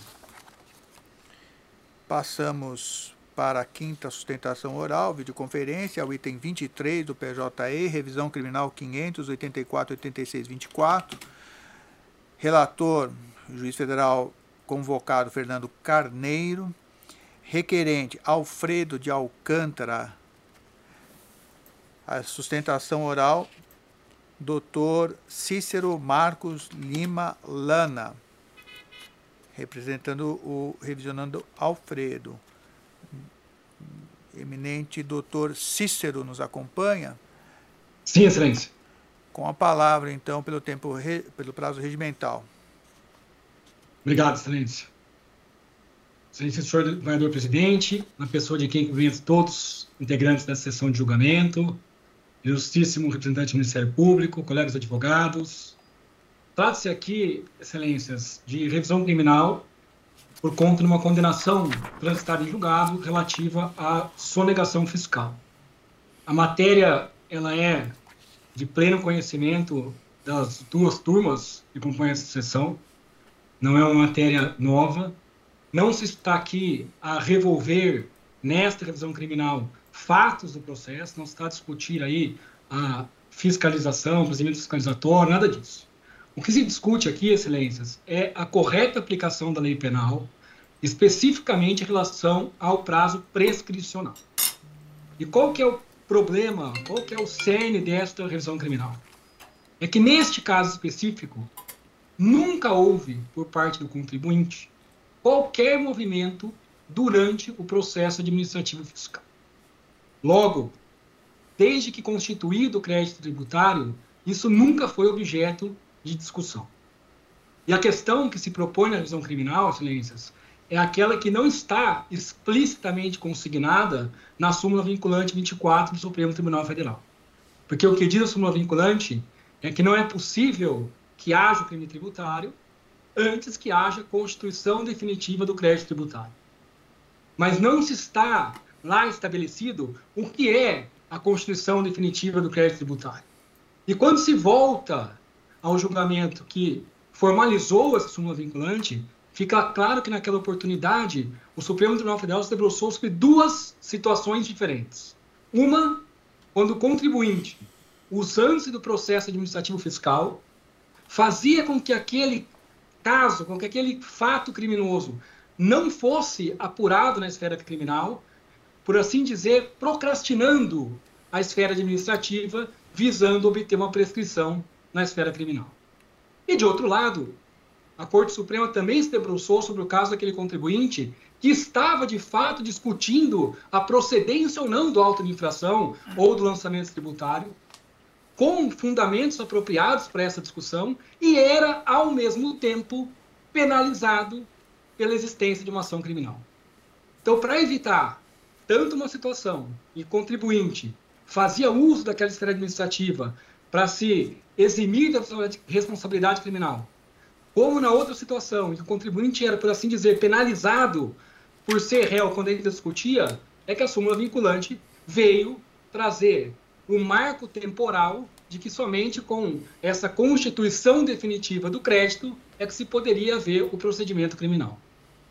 Passamos para a quinta sustentação oral, videoconferência, ao item vinte e três do P J E, revisão criminal quinhentos, oitenta e quatro, oitenta e seis, vinte e quatro. Relator, juiz federal convocado Fernando Carneiro. Requerente, Alfredo de Alcântara. A sustentação oral, doutor Cícero Marcos Lima Lana, representando o revisionando Alfredo. Eminente doutor Cícero nos acompanha? Sim, excelência. Com a palavra, então, pelo tempo, pelo prazo regimental. Obrigado, Excelência. Excelência, senhor governador presidente, na pessoa de quem cumprimento todos os integrantes da sessão de julgamento, ilustríssimo representante do Ministério Público, colegas advogados. Trata-se aqui, Excelências, de revisão criminal por conta de uma condenação transitada em julgado relativa à sonegação fiscal. A matéria, ela é de pleno conhecimento das duas turmas que compõem essa sessão, não é uma matéria nova, não se está aqui a revolver nesta revisão criminal fatos do processo, não se está a discutir aí a fiscalização, o procedimento fiscalizatório, nada disso. O que se discute aqui, Excelências, é a correta aplicação da lei penal, especificamente em relação ao prazo prescricional. E qual que é o problema, qual que é o cerne desta revisão criminal? É que neste caso específico, nunca houve, por parte do contribuinte, qualquer movimento durante o processo administrativo fiscal. Logo, desde que constituído o crédito tributário, isso nunca foi objeto de discussão. E a questão que se propõe na revisão criminal, Excelências, é aquela que não está explicitamente consignada na súmula vinculante vinte e quatro do Supremo Tribunal Federal. Porque o que diz a súmula vinculante é que não é possível que haja o crime tributário antes que haja constituição definitiva do crédito tributário. Mas não se está lá estabelecido o que é a constituição definitiva do crédito tributário. E quando se volta ao julgamento que formalizou essa súmula vinculante, fica claro que naquela oportunidade o Supremo Tribunal Federal se debruçou sobre duas situações diferentes. Uma, quando o contribuinte, usando-se do processo administrativo fiscal, fazia com que aquele caso, com que aquele fato criminoso não fosse apurado na esfera criminal, por assim dizer, procrastinando a esfera administrativa, visando obter uma prescrição na esfera criminal. E, de outro lado, a Corte Suprema também se debruçou sobre o caso daquele contribuinte que estava, de fato, discutindo a procedência ou não do auto de infração ou do lançamento tributário, com fundamentos apropriados para essa discussão, e era, ao mesmo tempo, penalizado pela existência de uma ação criminal. Então, para evitar tanto uma situação em que o contribuinte fazia uso daquela esfera administrativa para se eximir da responsabilidade criminal, como na outra situação em que o contribuinte era, por assim dizer, penalizado por ser réu quando ele discutia, é que a súmula vinculante veio trazer um marco temporal de que somente com essa constituição definitiva do crédito é que se poderia ver o procedimento criminal.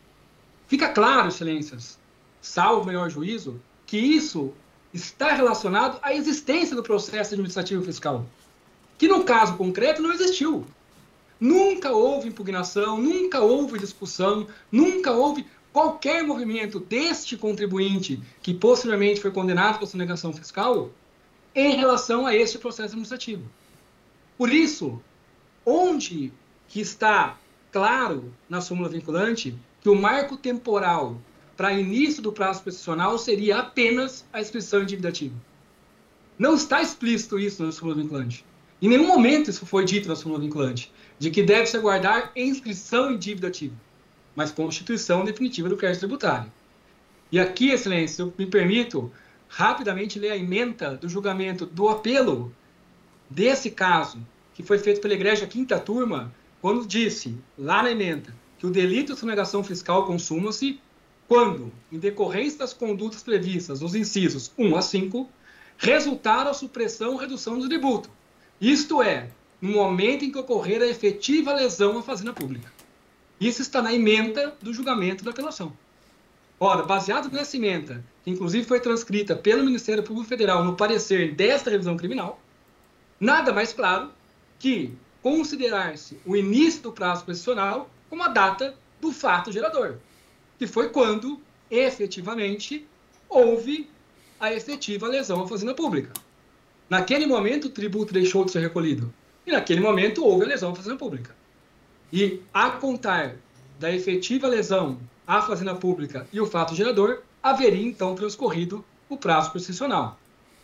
Fica claro, Excelências, salvo melhor juízo, que isso está relacionado à existência do processo administrativo fiscal, que no caso concreto não existiu. Nunca houve impugnação, nunca houve discussão, nunca houve qualquer movimento deste contribuinte que posteriormente foi condenado por sonegação fiscal em relação a este processo administrativo. Por isso, onde que está claro na súmula vinculante que o marco temporal para início do prazo prescricional seria apenas a inscrição em dívida ativa. Não está explícito isso na súmula vinculante. Em nenhum momento isso foi dito na súmula vinculante, de que deve-se aguardar inscrição em dívida ativa, mas constituição definitiva do crédito tributário. E aqui, Excelência, eu me permito rapidamente ler a ementa do julgamento do apelo desse caso, que foi feito pela Egrégia Quinta Turma, quando disse, lá na ementa, que o delito de sonegação fiscal consuma-se quando, em decorrência das condutas previstas nos incisos um a cinco, resultar a supressão ou redução do tributo. Isto é, no momento em que ocorrer a efetiva lesão à fazenda pública. Isso está na ementa do julgamento da apelação. Ora, baseado nessa ementa, que inclusive foi transcrita pelo Ministério Público Federal no parecer desta revisão criminal, nada mais claro que considerar-se o início do prazo prescricional como a data do fato gerador, que foi quando, efetivamente, houve a efetiva lesão à fazenda pública. Naquele momento, o tributo deixou de ser recolhido. E naquele momento, houve a lesão à fazenda pública. E, a contar da efetiva lesão à fazenda pública e o fato gerador, haveria, então, transcorrido o prazo prescricional.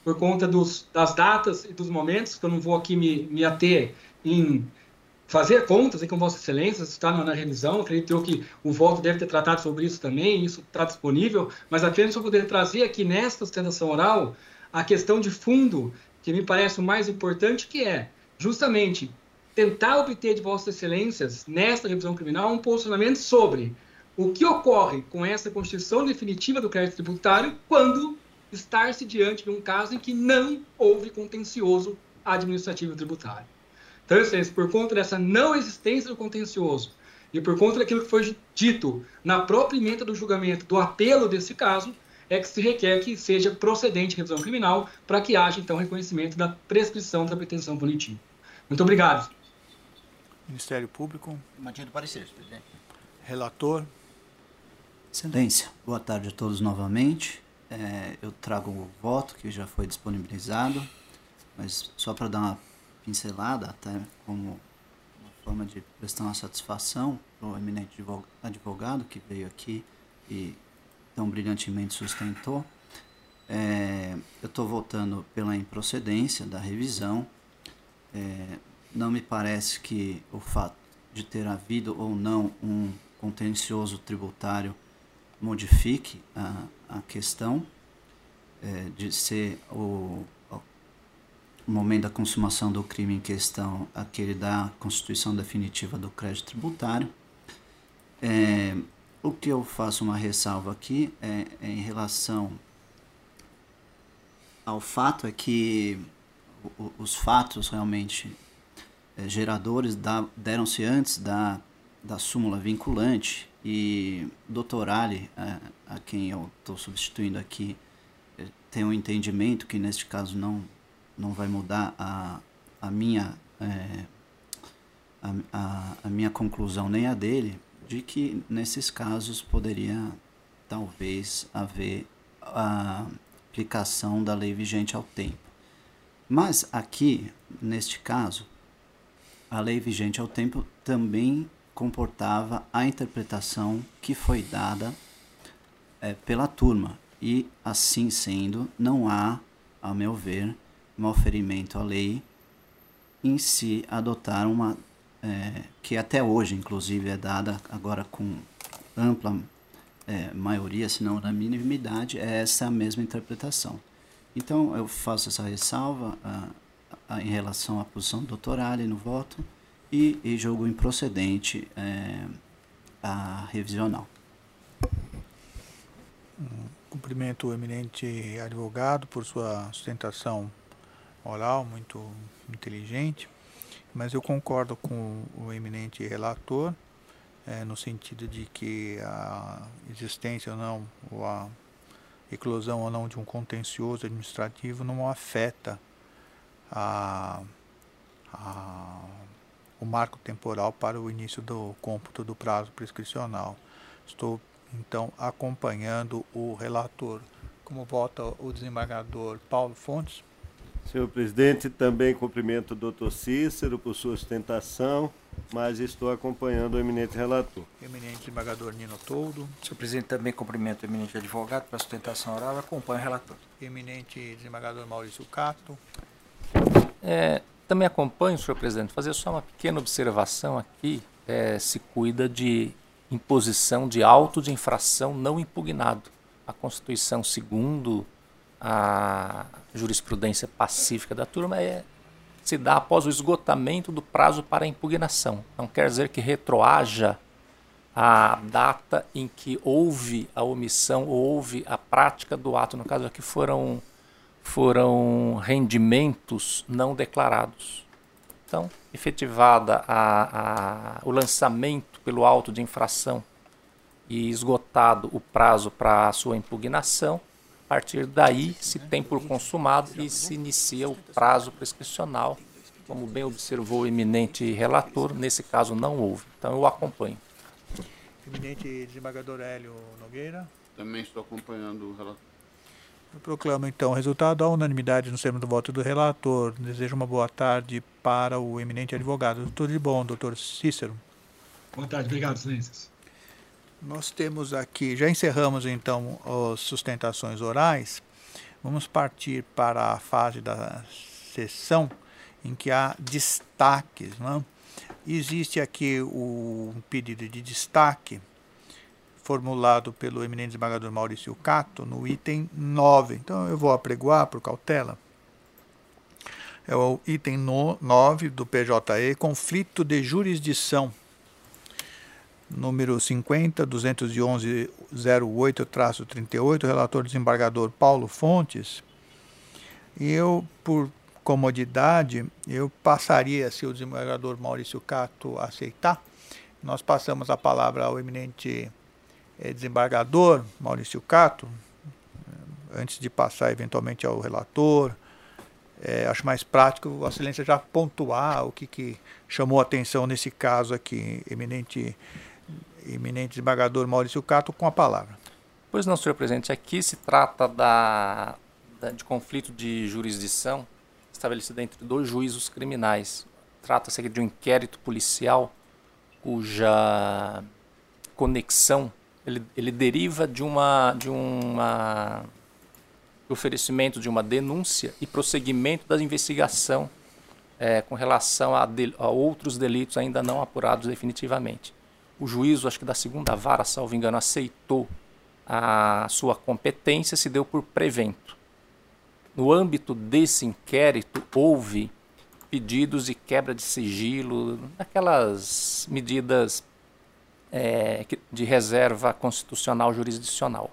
por conta dos, das datas e dos momentos, que eu não vou aqui me, me ater em fazer contas aí com Vossa Excelência, está na, na revisão, acredito eu que o voto deve ter tratado sobre isso também, isso está disponível, mas apenas para poder trazer aqui nesta sustentação oral a questão de fundo, que me parece o mais importante, que é justamente tentar obter de Vossas Excelências, nesta revisão criminal, um posicionamento sobre o que ocorre com essa constituição definitiva do crédito tributário quando estar-se diante de um caso em que não houve contencioso administrativo tributário. Então, Excelência, por conta dessa não existência do contencioso e por conta daquilo que foi dito na própria emenda do julgamento do apelo desse caso, é que se requer que seja procedente a revisão criminal para que haja, então, reconhecimento da prescrição da pretensão punitiva. Muito obrigado. Ministério Público. Mantido o parecer, presidente. Relator. Excelência, boa tarde a todos novamente. É, eu trago o voto que já foi disponibilizado, mas só para dar uma pincelada, até como uma forma de prestar uma satisfação para o eminente advogado que veio aqui e tão brilhantemente sustentou. É, eu estou votando pela improcedência da revisão. É, não me parece que o fato de ter havido ou não um contencioso tributário modifique a, a questão é, de ser o, o momento da consumação do crime em questão aquele da constituição definitiva do crédito tributário. É, o que eu faço uma ressalva aqui é, é em relação ao fato é que o, os fatos realmente é, geradores da, deram-se antes da, da súmula vinculante e o doutor Ali, a, a quem eu estou substituindo aqui, tem um entendimento que neste caso não, não vai mudar a, a, minha, é, a, a, a minha conclusão nem a dele, de que nesses casos poderia talvez haver a aplicação da lei vigente ao tempo. Mas aqui, neste caso, a lei vigente ao tempo também comportava a interpretação que foi dada é, pela turma. E, assim sendo, não há, a meu ver, malferimento à lei em se adotar uma, é, que até hoje, inclusive, é dada agora com ampla é, maioria, se não unanimidade, é essa mesma interpretação. Então, eu faço essa ressalva a, a, em relação à posição do doutor Ali no voto e, e julgo improcedente é, a revisional. Cumprimento o eminente advogado por sua sustentação oral, muito inteligente, mas eu concordo com o eminente relator, é, no sentido de que a existência ou não, ou a eclosão ou não de um contencioso administrativo não afeta a, a, o marco temporal para o início do cômputo do prazo prescricional. Estou, então, acompanhando o relator. Como vota o desembargador Paulo Fontes? Senhor presidente, também cumprimento o doutor Cícero por sua sustentação, mas estou acompanhando o eminente relator. Eminente desembargador Nino Toldo. Senhor presidente, também cumprimento o eminente advogado pela sustentação oral e acompanho o relator. Eminente desembargador Maurício Cato. É, também acompanho, senhor presidente, fazer só uma pequena observação aqui, é, se cuida de imposição de auto de infração não impugnado. A Constituição, segundo a jurisprudência pacífica da turma, é, se dá após o esgotamento do prazo para impugnação. Não quer dizer que retroaja a data em que houve a omissão ou houve a prática do ato. No caso aqui foram, foram rendimentos não declarados. Então, efetivada a, a, o lançamento pelo auto de infração e esgotado o prazo para a sua impugnação, a partir daí se tem por consumado e se inicia o prazo prescricional, como bem observou o eminente relator, nesse caso não houve. Então eu acompanho. Eminente desembargador Hélio Nogueira. Também estou acompanhando o relator. Eu proclamo então o resultado da unanimidade no termo do voto do relator. Desejo uma boa tarde para o eminente advogado. Tudo de bom, doutor Cícero. Boa tarde, obrigado, excelências. Nós temos aqui, já encerramos então as sustentações orais, vamos partir para a fase da sessão em que há destaques. Não é? Existe aqui o, um pedido de destaque formulado pelo eminente desembargador Maurício Cato no item nove. Então eu vou apregoar por cautela. É o item nove do P J E, conflito de jurisdição, número cinquenta, duzentos e onze, zero oito, trinta e oito, relator desembargador Paulo Fontes. E eu, por comodidade, eu passaria, se o desembargador Maurício Cato aceitar, nós passamos a palavra ao eminente eh, desembargador Maurício Cato, antes de passar eventualmente ao relator. É, acho mais prático Vossa Excelência já pontuar o que, que chamou a atenção nesse caso aqui, eminente, eminente desembargador Maurício Cato, com a palavra. Pois não, senhor presidente, aqui se trata da, da, de conflito de jurisdição estabelecido entre dois juízos criminais. Trata-se aqui de um inquérito policial cuja conexão ele, ele deriva de uma... De uma oferecimento de uma denúncia e prosseguimento da investigação é, com relação a, de, a outros delitos ainda não apurados definitivamente. O juízo, acho que da segunda vara, salvo engano, aceitou a sua competência, se deu por prevento. No âmbito desse inquérito, houve pedidos de quebra de sigilo, aquelas medidas é, de reserva constitucional jurisdicional.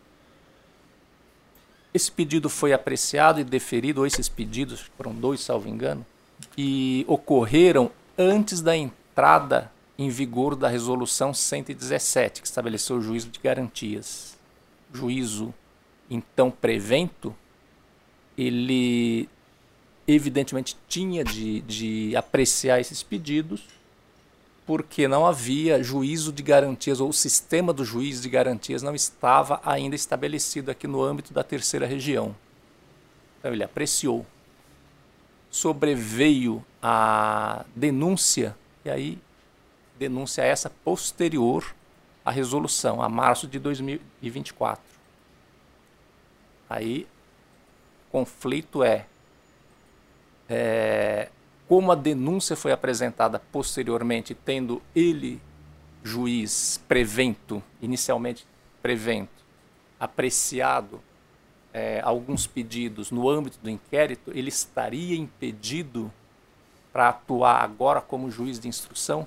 Esse pedido foi apreciado e deferido, ou esses pedidos, foram dois, salvo engano, e ocorreram antes da entrada em vigor da Resolução cento e dezessete, que estabeleceu o juízo de garantias. O juízo, então, prevento, ele evidentemente tinha de, de apreciar esses pedidos, porque não havia juízo de garantias, ou o sistema do juízo de garantias não estava ainda estabelecido aqui no âmbito da terceira região. Então ele apreciou. Sobreveio a denúncia, e aí denúncia essa posterior à resolução, a março de dois mil e vinte e quatro. Aí o conflito é, é como a denúncia foi apresentada posteriormente, tendo ele, juiz prevento, inicialmente prevento, apreciado é, alguns pedidos no âmbito do inquérito, ele estaria impedido para atuar agora como juiz de instrução?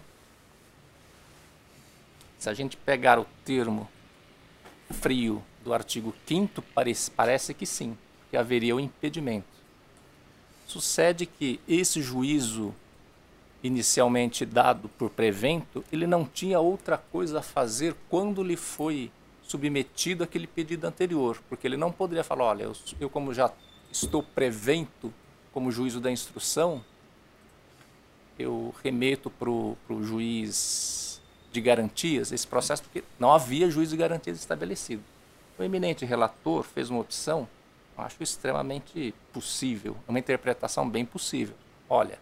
Se a gente pegar o termo frio do artigo quinto, parece, parece que sim, que haveria o impedimento. Sucede que esse juízo inicialmente dado por prevento, ele não tinha outra coisa a fazer quando lhe foi submetido aquele pedido anterior, porque ele não poderia falar, olha, eu, eu como já estou prevento como juízo da instrução, eu remeto para o juiz de garantias esse processo, porque não havia juízo de garantias estabelecido. O eminente relator fez uma opção, acho extremamente possível, uma interpretação bem possível. Olha,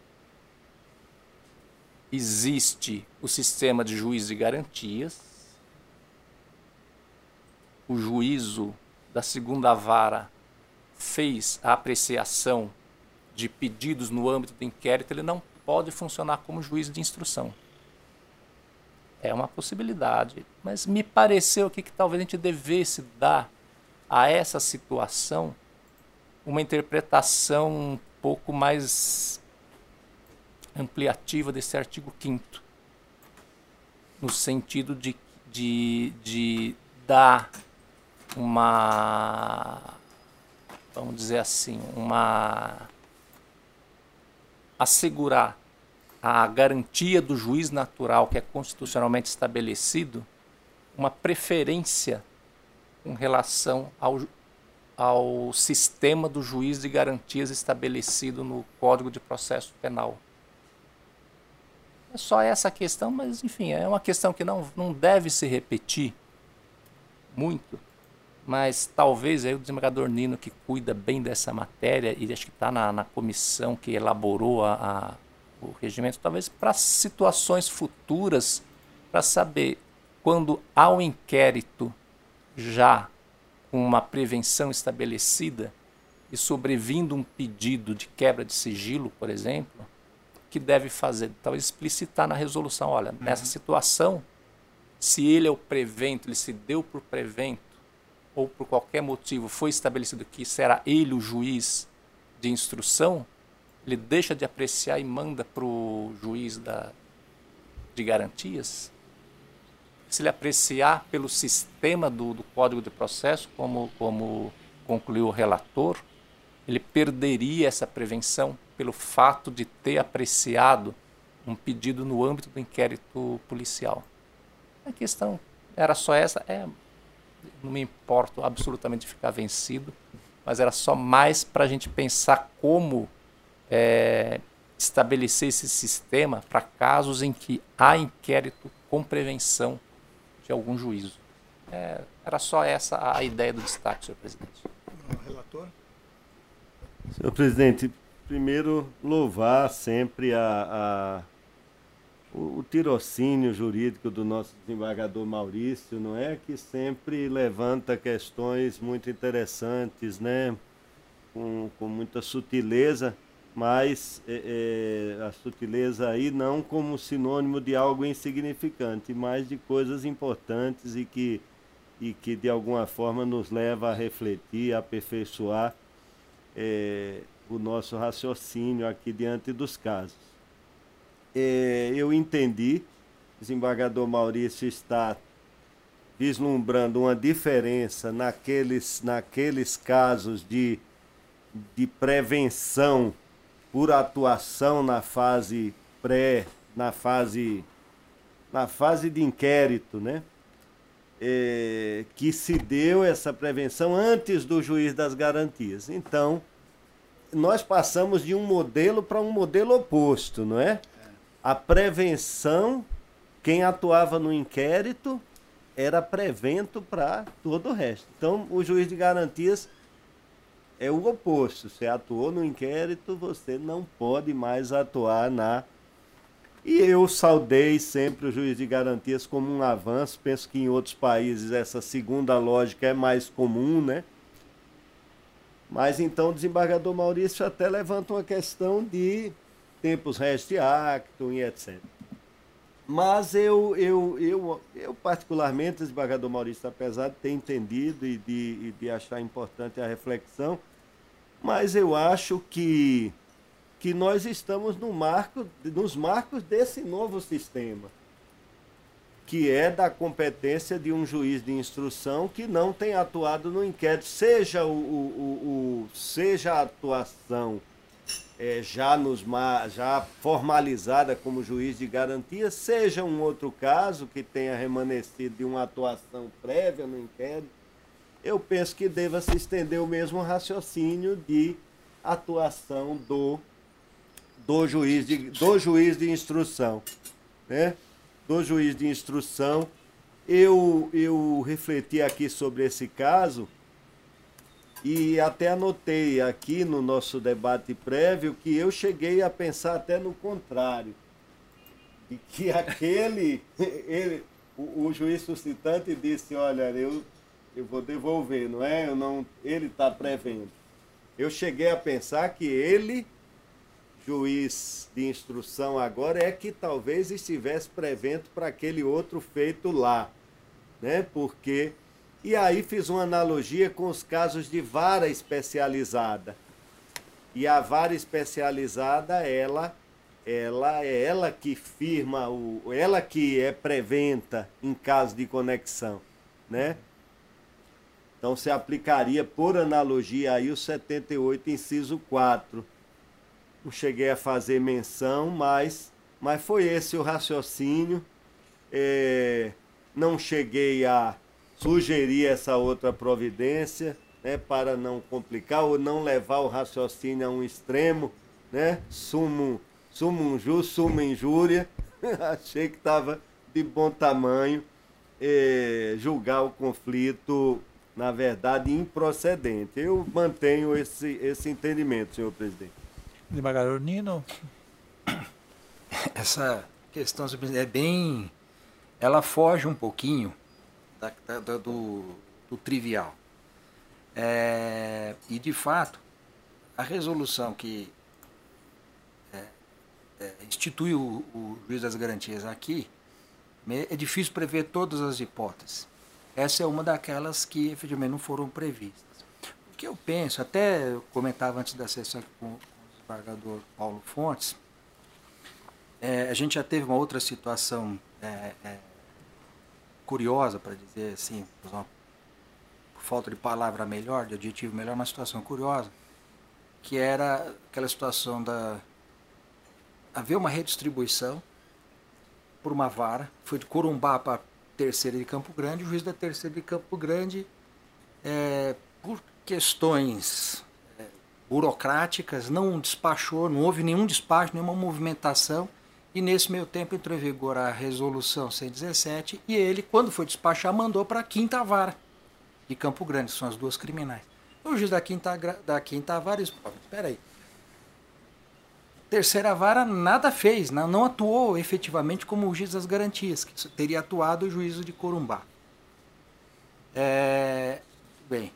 existe o sistema de juízo de garantias, o juízo da segunda vara fez a apreciação de pedidos no âmbito do inquérito, ele não pode funcionar como juiz de instrução. É uma possibilidade, mas me pareceu aqui que talvez a gente devesse dar a essa situação uma interpretação um pouco mais ampliativa desse artigo quinto, no sentido de, de, de dar uma, vamos dizer assim, uma assegurar a garantia do juiz natural que é constitucionalmente estabelecido, uma preferência com relação ao ao sistema do juiz de garantias estabelecido no Código de Processo Penal. É só essa questão, mas enfim, é uma questão que não, não deve se repetir muito, mas talvez aí o desembargador Nino, que cuida bem dessa matéria, e acho que está na, na comissão que elaborou a, a, o regimento, talvez para situações futuras, para saber quando há um inquérito já com uma prevenção estabelecida, e sobrevindo um pedido de quebra de sigilo, por exemplo, o que deve fazer? Talvez explicitar na resolução, olha, uhum. nessa situação, se ele é o prevento, ele se deu por prevento, ou por qualquer motivo foi estabelecido que será ele o juiz de instrução, ele deixa de apreciar e manda para o juiz da, de garantias. Se ele apreciar pelo sistema do, do Código de Processo, como, como concluiu o relator, ele perderia essa prevenção pelo fato de ter apreciado um pedido no âmbito do inquérito policial. A questão era só essa, é, não me importo absolutamente de ficar vencido, mas era só mais para a gente pensar como é, estabelecer esse sistema para casos em que há inquérito com prevenção de algum juízo. É, era só essa a ideia do destaque, senhor presidente. O relator? Senhor presidente, primeiro louvar sempre a, a o, o tirocínio jurídico do nosso desembargador Maurício, não é? Que sempre levanta questões muito interessantes, né? Com, com muita sutileza, mas é, é, a sutileza aí não como sinônimo de algo insignificante, mas de coisas importantes e que, e que de alguma forma nos leva a refletir, a aperfeiçoar é, o nosso raciocínio aqui diante dos casos. É, eu entendi, o desembargador Maurício está vislumbrando uma diferença naqueles, naqueles casos de, de prevenção por atuação na fase pré, na fase, na fase de inquérito, né? É, que se deu essa prevenção antes do juiz das garantias. Então, nós passamos de um modelo para um modelo oposto, não é? A prevenção, quem atuava no inquérito era prevento para todo o resto. Então, o juiz de garantias é o oposto. Você atuou no inquérito, você não pode mais atuar na... E eu saudei sempre o juiz de garantias como um avanço. Penso que em outros países essa segunda lógica é mais comum, né? Mas então o desembargador Maurício até levanta uma questão de tempus resti actum e etcétera. Mas eu, eu, eu, eu particularmente, o desembargador Maurício, apesar de ter entendido e de, e de achar importante a reflexão, mas eu acho que, que nós estamos no marco, nos marcos desse novo sistema, que é da competência de um juiz de instrução que não tem atuado no inquérito, seja, o, o, o, seja a atuação É, já, nos, já formalizada como juiz de garantia, seja um outro caso que tenha remanescido de uma atuação prévia no inquérito, eu penso que deva se estender o mesmo raciocínio de atuação do, do, juiz, de, do juiz de instrução. Né? Do juiz de instrução. Eu, eu refleti aqui sobre esse caso e até anotei aqui no nosso debate prévio que eu cheguei a pensar até no contrário. De que aquele, ele, o, o juiz suscitante disse, olha, eu, eu vou devolver, não é? Eu não, ele está prevendo. Eu cheguei a pensar que ele, juiz de instrução agora, é que talvez estivesse prevento para aquele outro feito lá. Né? Porque... E aí fiz uma analogia com os casos de vara especializada. E a vara especializada, ela, ela é ela que firma, o, ela que é preventa em caso de conexão. Né? Então se aplicaria por analogia aí o setenta e oito, inciso quatro. Não cheguei a fazer menção, mas, mas foi esse o raciocínio. É, não cheguei a sugerir essa outra providência, né, para não complicar ou não levar o raciocínio a um extremo, né? Sumo, sumo jus, suma injúria. Achei que estava de bom tamanho eh, julgar o conflito, na verdade, improcedente. Eu mantenho esse, esse entendimento, senhor presidente. Desembargador Nino. Essa questão, senhor presidente, é bem... Ela foge um pouquinho Da, da, do, do trivial. É, e, de fato, a resolução que é, é, institui o, o juiz das garantias aqui, é difícil prever todas as hipóteses. Essa é uma daquelas que efetivamente não foram previstas. O que eu penso, até eu comentava antes da sessão com, com o desembargador Paulo Fontes, é, a gente já teve uma outra situação é, é, curiosa, para dizer assim, por falta de palavra melhor, de adjetivo melhor, uma situação curiosa, que era aquela situação da haver uma redistribuição por uma vara, foi de Corumbá para a terceira de Campo Grande, o juiz da terceira de Campo Grande, é, por questões é, burocráticas, não despachou, não houve nenhum despacho, nenhuma movimentação, e nesse meio tempo entrou em vigor a resolução cento e dezessete, e ele, quando foi despachar, mandou para a quinta vara de Campo Grande, que são as duas criminais. O juiz da quinta, da quinta vara disse, espera aí, terceira vara nada fez, não, não atuou efetivamente como o juiz das garantias, que teria atuado o juízo de Corumbá. É, bem,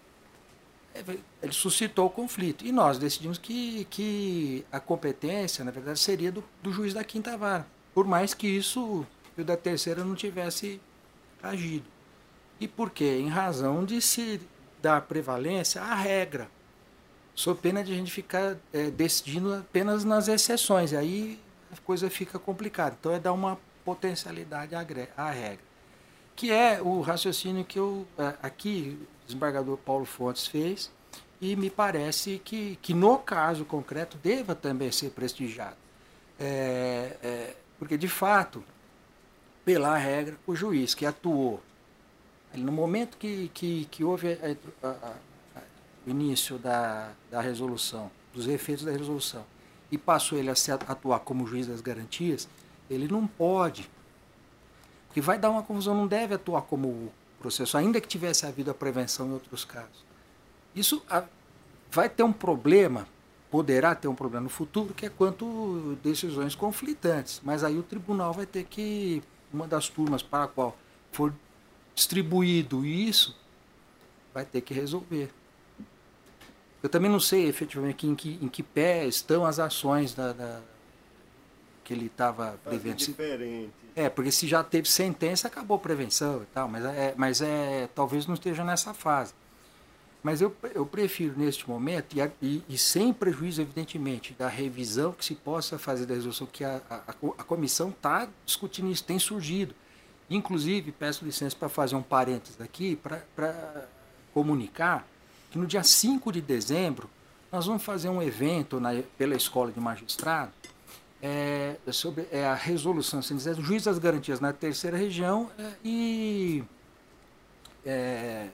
ele suscitou o conflito, e nós decidimos que, que a competência, na verdade, seria do, do juiz da quinta vara, por mais que isso, o da terceira não tivesse agido. E por quê? Em razão de se dar prevalência à regra, sob pena de a gente ficar é, decidindo apenas nas exceções, e aí a coisa fica complicada. Então é dar uma potencialidade à, à regra, que é o raciocínio que eu, aqui, o desembargador Paulo Fontes fez, e me parece que, que no caso concreto deva também ser prestigiado. É, é, porque, de fato, pela regra, o juiz que atuou, no momento que, que, que houve a, a, a, o início da, da resolução, dos efeitos da resolução, e passou ele a se atuar como juiz das garantias, ele não pode, porque vai dar uma confusão, não deve atuar como processo, ainda que tivesse havido a prevenção em outros casos. Isso a, vai ter um problema, poderá ter um problema no futuro, que é quanto decisões conflitantes, mas aí o tribunal vai ter que, uma das turmas para a qual for distribuído isso, vai ter que resolver. Eu também não sei efetivamente em que, em que pé estão as ações da, da que ele estava prevendo. Diferente. É, porque se já teve sentença, acabou a prevenção e tal, mas, é, mas é, talvez não esteja nessa fase. Mas eu, eu prefiro, neste momento, e, e, e sem prejuízo, evidentemente, da revisão que se possa fazer da resolução, que a, a, a comissão está discutindo isso, tem surgido. Inclusive, peço licença para fazer um parênteses aqui, para comunicar que no dia cinco de dezembro nós vamos fazer um evento na, pela Escola de Magistrado é, sobre é, a resolução cento e dezessete, juiz das garantias na terceira região é, e é,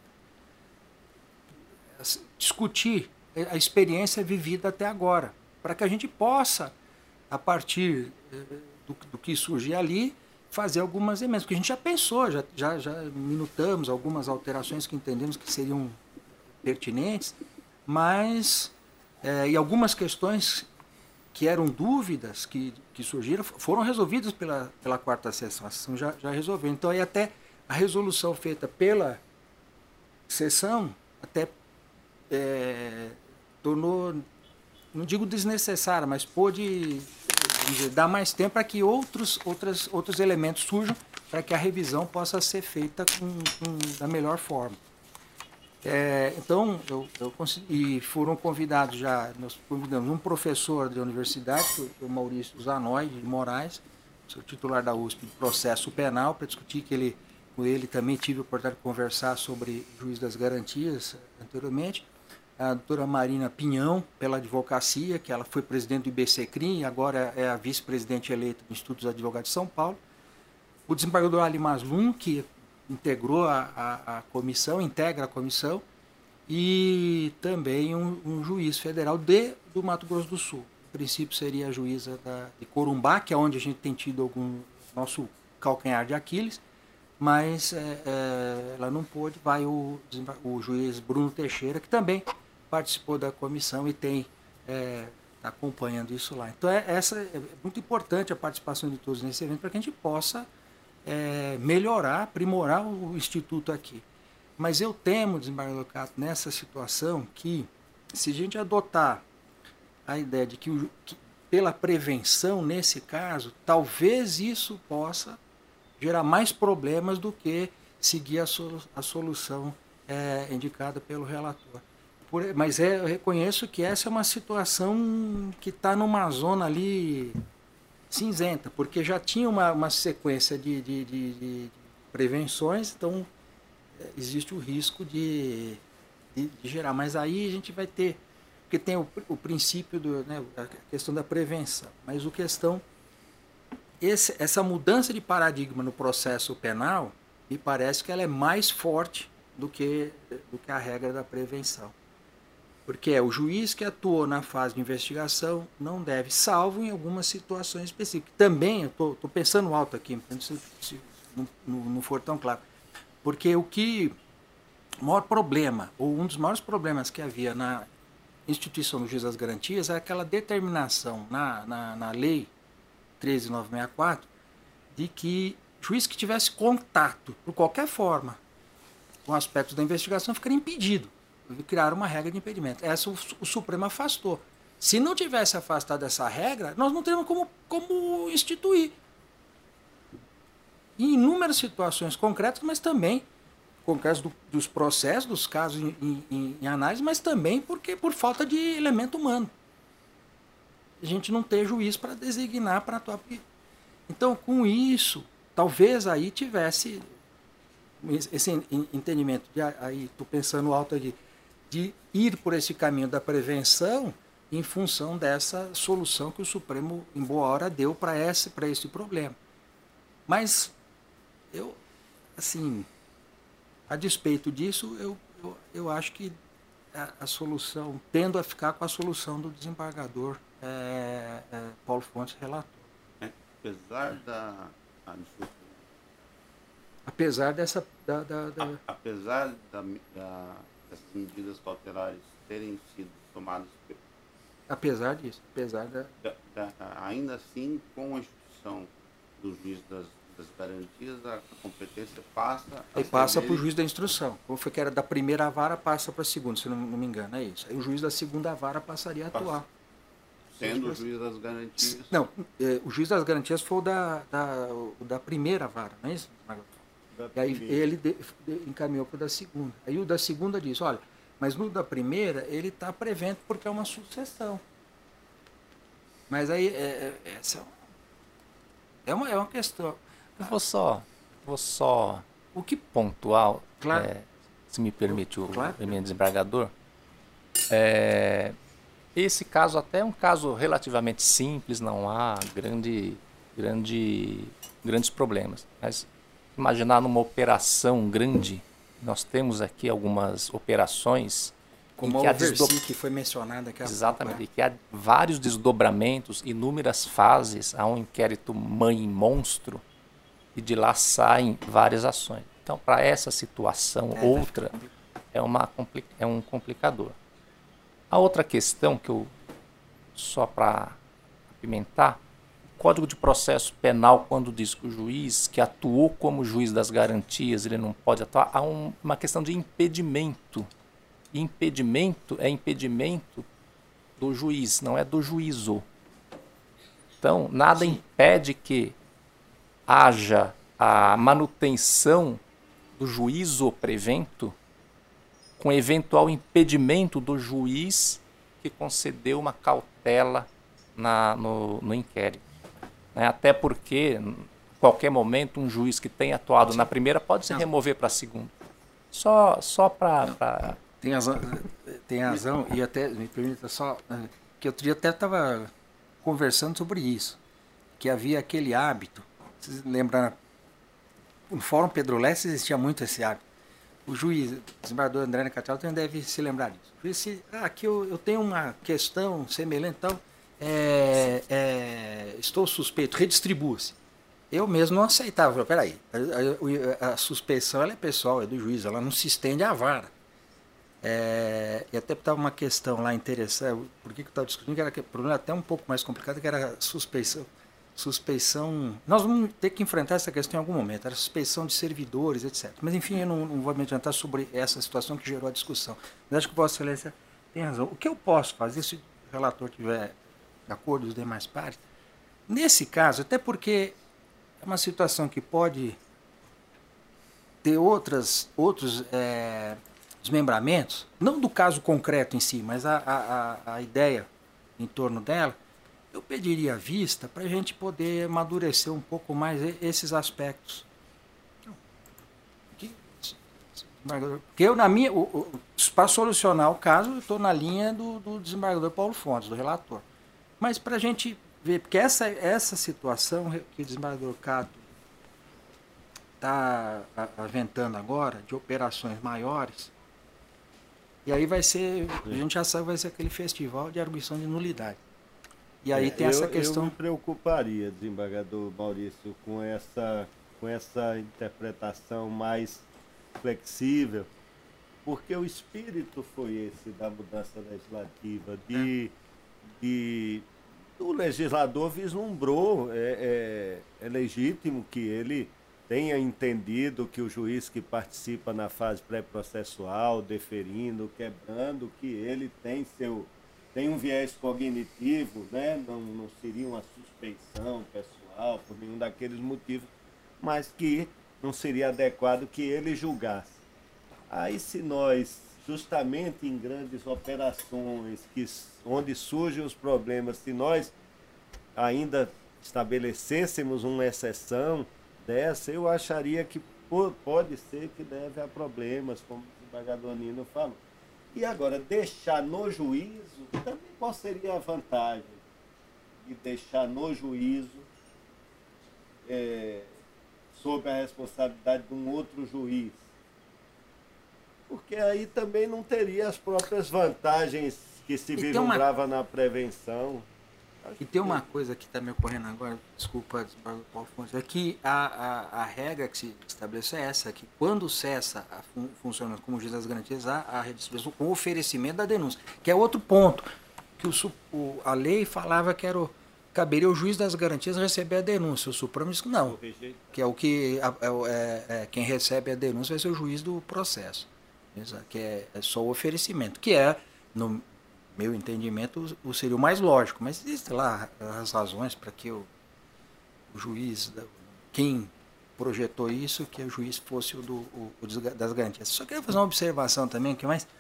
discutir a experiência vivida até agora, para que a gente possa, a partir do, do que surgir ali, fazer algumas emendas, porque a gente já pensou, já, já, já minutamos algumas alterações que entendemos que seriam pertinentes, mas é, e algumas questões que eram dúvidas que, que surgiram foram resolvidas pela, pela quarta sessão, a sessão já, já resolveu. Então aí até a resolução feita pela sessão até é, tornou, não digo desnecessária, mas pôde dizer, dar mais tempo para que outros, outras, outros elementos surjam para que a revisão possa ser feita com, com, da melhor forma. É, então, eu, eu consegui, e foram convidados já, nós convidamos um professor da universidade, o Maurício Zanoi de Moraes, sou titular da U S P, de processo penal, para discutir que ele, com ele também tive a oportunidade de conversar sobre juiz das garantias anteriormente. A doutora Marina Pinhão, pela advocacia, que ela foi presidente do I B C C R I M e agora é a vice-presidente eleita do Instituto dos Advogados de São Paulo. O desembargador Ali Maslum, que integrou a, a, a comissão, integra a comissão, e também um, um juiz federal de, do Mato Grosso do Sul. No princípio seria a juíza da, de Corumbá, que é onde a gente tem tido algum nosso calcanhar de Aquiles, mas é, é, ela não pôde, vai o, o juiz Bruno Teixeira, que também participou da comissão e tem é, tá acompanhando isso lá. Então é, essa, é muito importante a participação de todos nesse evento para que a gente possa é, melhorar, aprimorar o Instituto aqui. Mas eu temo, desembargador Cato, nessa situação que se a gente adotar a ideia de que, o, que pela prevenção, nesse caso, talvez isso possa gerar mais problemas do que seguir a, solu a solução é, indicada pelo relator. Por, mas é, eu reconheço que essa é uma situação que está numa zona ali cinzenta, porque já tinha uma, uma sequência de, de, de, de prevenções, então é, existe o risco de, de, de gerar. Mas aí a gente vai ter, porque tem o, o princípio, do, né, a questão da prevenção, mas o questão, esse, essa mudança de paradigma no processo penal, me parece que ela é mais forte do que, do que a regra da prevenção. Porque é o juiz que atuou na fase de investigação não deve, salvo em algumas situações específicas. Também, eu estou pensando alto aqui, se, se não, não for tão claro. Porque o que, o maior problema, ou um dos maiores problemas que havia na instituição do juiz das garantias é aquela determinação na, na, na lei treze mil novecentos e sessenta e quatro de que juiz que tivesse contato, por qualquer forma, com aspectos da investigação, ficaria impedido. Criaram uma regra de impedimento. Essa o, o Supremo afastou. Se não tivesse afastado essa regra, nós não teríamos como, como instituir. Em inúmeras situações concretas, mas também concretas do, dos processos, dos casos em, em, em análise, mas também porque por falta de elemento humano. A gente não ter juiz para designar, para atuar. Então, com isso, talvez aí tivesse esse entendimento. De, aí estou pensando alto aqui, de ir por esse caminho da prevenção em função dessa solução que o Supremo, em boa hora, deu para esse, para esse problema. Mas, eu, assim, a despeito disso, eu, eu, eu acho que a, a solução, tendo a ficar com a solução do desembargador é, é, Paulo Fontes, relator. É, apesar da... Ah, apesar dessa... Da, da, da... A, apesar da, da essas medidas cautelares terem sido tomadas... Apesar disso, apesar da... da, da ainda assim, com a instituição do juiz das, das garantias, a, a competência passa... E passa para o juiz da instrução. Como foi que era da primeira vara, passa para a segunda, se não, não me engano, é isso. Aí o juiz da segunda vara passaria a atuar. Sendo o juiz das garantias... Não, é, o juiz das garantias foi o da, da, o da primeira vara, não é isso? E aí ele de, de, encaminhou para o da segunda. Aí o da segunda diz, olha, mas no da primeira ele está prevendo porque é uma sucessão. Mas aí é, é, essa é uma, é uma questão. Eu vou só, vou só o que pontual, claro. é, se me permite o, claro. o eminente desembargador, é, esse caso até é um caso relativamente simples, não há grande, grande, grandes problemas, mas imaginar numa operação grande, nós temos aqui algumas operações como que a desdob... que foi mencionada aqui. Exatamente, que há vários desdobramentos, inúmeras fases, há um inquérito mãe monstro e de lá saem várias ações. Então, para essa situação, é, outra é, uma, é um complicador. A outra questão que eu, só para apimentar, Código de Processo Penal, quando diz que o juiz que atuou como juiz das garantias, ele não pode atuar, há um, uma questão de impedimento. E impedimento é impedimento do juiz, não é do juízo. Então, nada Sim. impede que haja a manutenção do juízo prevento com eventual impedimento do juiz que concedeu uma cautela na, no, no inquérito. Até porque, em qualquer momento, um juiz que tenha atuado Sim. na primeira pode se remover para a segunda. Só, só para... Pra... Tem razão, tem razão, e até, me permita só, que outro dia até estava conversando sobre isso, que havia aquele hábito, vocês lembram, no Fórum Pedro Leste existia muito esse hábito. O juiz, o desembargador André Necatialo também deve se lembrar disso. O juiz disse, ah, aqui eu, eu tenho uma questão semelhante, então... É, é, estou suspeito, redistribua-se. Eu mesmo não aceitava. Falei, peraí, a, a, a suspeição ela é pessoal, é do juiz, ela não se estende à vara. É, e até estava uma questão lá interessante, por que eu estava discutindo, que era que o problema até um pouco mais complicado, que era a suspeição. Suspeição. Nós vamos ter que enfrentar essa questão em algum momento, era suspeição de servidores, etcétera. Mas enfim, eu não, não vou me adiantar sobre essa situação que gerou a discussão. Mas acho que Vossa Excelência tem tem razão. O que eu posso fazer, se o relator tiver de acordo com os demais pares, nesse caso, até porque é uma situação que pode ter outras, outros é, desmembramentos, não do caso concreto em si, mas a, a, a ideia em torno dela, eu pediria a vista para a gente poder amadurecer um pouco mais esses aspectos. Porque eu, na minha, para solucionar o caso, eu estou na linha do, do desembargador Paulo Fontes, do relator. Mas para a gente ver, porque essa, essa situação que o desembargador Cato está aventando agora, de operações maiores, e aí vai ser, a gente já sabe, vai ser aquele festival de arguição de nulidade. E aí é, tem essa eu, questão... Eu me preocuparia, desembargador Maurício, com essa, com essa interpretação mais flexível, porque o espírito foi esse da mudança legislativa, de, de o legislador vislumbrou, é, é, é legítimo que ele tenha entendido que o juiz que participa na fase pré-processual, deferindo, quebrando, que ele tem seu tem um viés cognitivo, né? não, não seria uma suspeição pessoal por nenhum daqueles motivos, mas que não seria adequado que ele julgasse. Aí, se nós, justamente em grandes operações, que, onde surgem os problemas, se nós ainda estabelecêssemos uma exceção dessa, eu acharia que pode ser que deve a problemas, como o desembargador Nino falou. E agora, deixar no juízo, também qual seria a vantagem de deixar no juízo, é, sob a responsabilidade de um outro juiz? Porque aí também não teria as próprias vantagens que se vislumbrava uma... na prevenção. Acho e tem que... uma coisa que está me ocorrendo agora, desculpa, Paulo Fontes, é que a, a, a regra que se estabelece é essa, que quando cessa a fun, funciona como juiz das garantias, há a redistribuição com oferecimento da denúncia, que é outro ponto, que o, o, a lei falava que era o, caberia o juiz das garantias receber a denúncia, o Supremo disse que não, que é o que a, é, é, quem recebe a denúncia vai ser o juiz do processo, que é, é só o oferecimento, que é, no meu entendimento, o seria o mais lógico, mas existem lá as razões para que o, o juiz, quem projetou isso, que o juiz fosse o, do, o, o das garantias. Só queria fazer uma observação também, que mais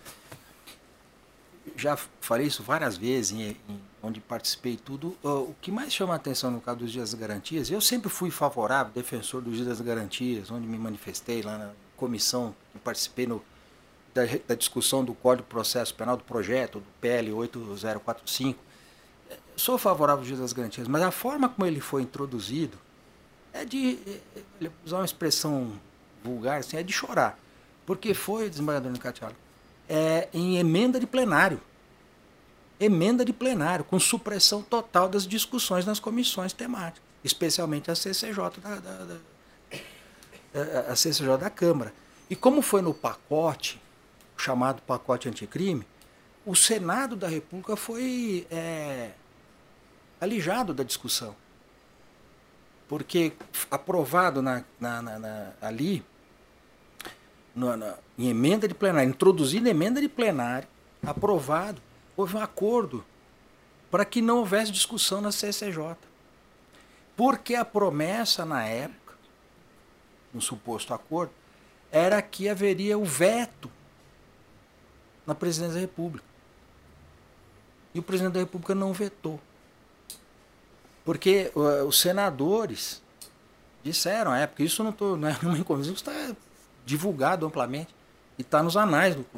já falei isso várias vezes, em, em, onde participei tudo, o que mais chama a atenção no caso dos dias das garantias, eu sempre fui favorável, defensor dos dias das garantias, onde me manifestei lá na comissão, que participei no Da, da discussão do Código de Processo Penal, do projeto, do P L oito zero quatro cinco. Sou favorável ao juiz das garantias, mas a forma como ele foi introduzido é de, é, usar uma expressão vulgar, assim, é de chorar. Porque foi, desembargador Nicatialo, é, em emenda de plenário. Emenda de plenário, com supressão total das discussões nas comissões temáticas, especialmente a C C J da, da, da, a C C J da Câmara. E como foi no pacote, chamado pacote anticrime, o Senado da República foi é, alijado da discussão. Porque aprovado na, na, na, na, ali, na, na, em emenda de plenário, introduzido em emenda de plenário, aprovado, houve um acordo para que não houvesse discussão na C C J. Porque a promessa na época, no suposto acordo, era que haveria o veto na presidência da República. E o presidente da República não vetou. Porque uh, os senadores disseram à época, isso não, tô, não é nenhuma inconveniência, isso está divulgado amplamente e está nos anais do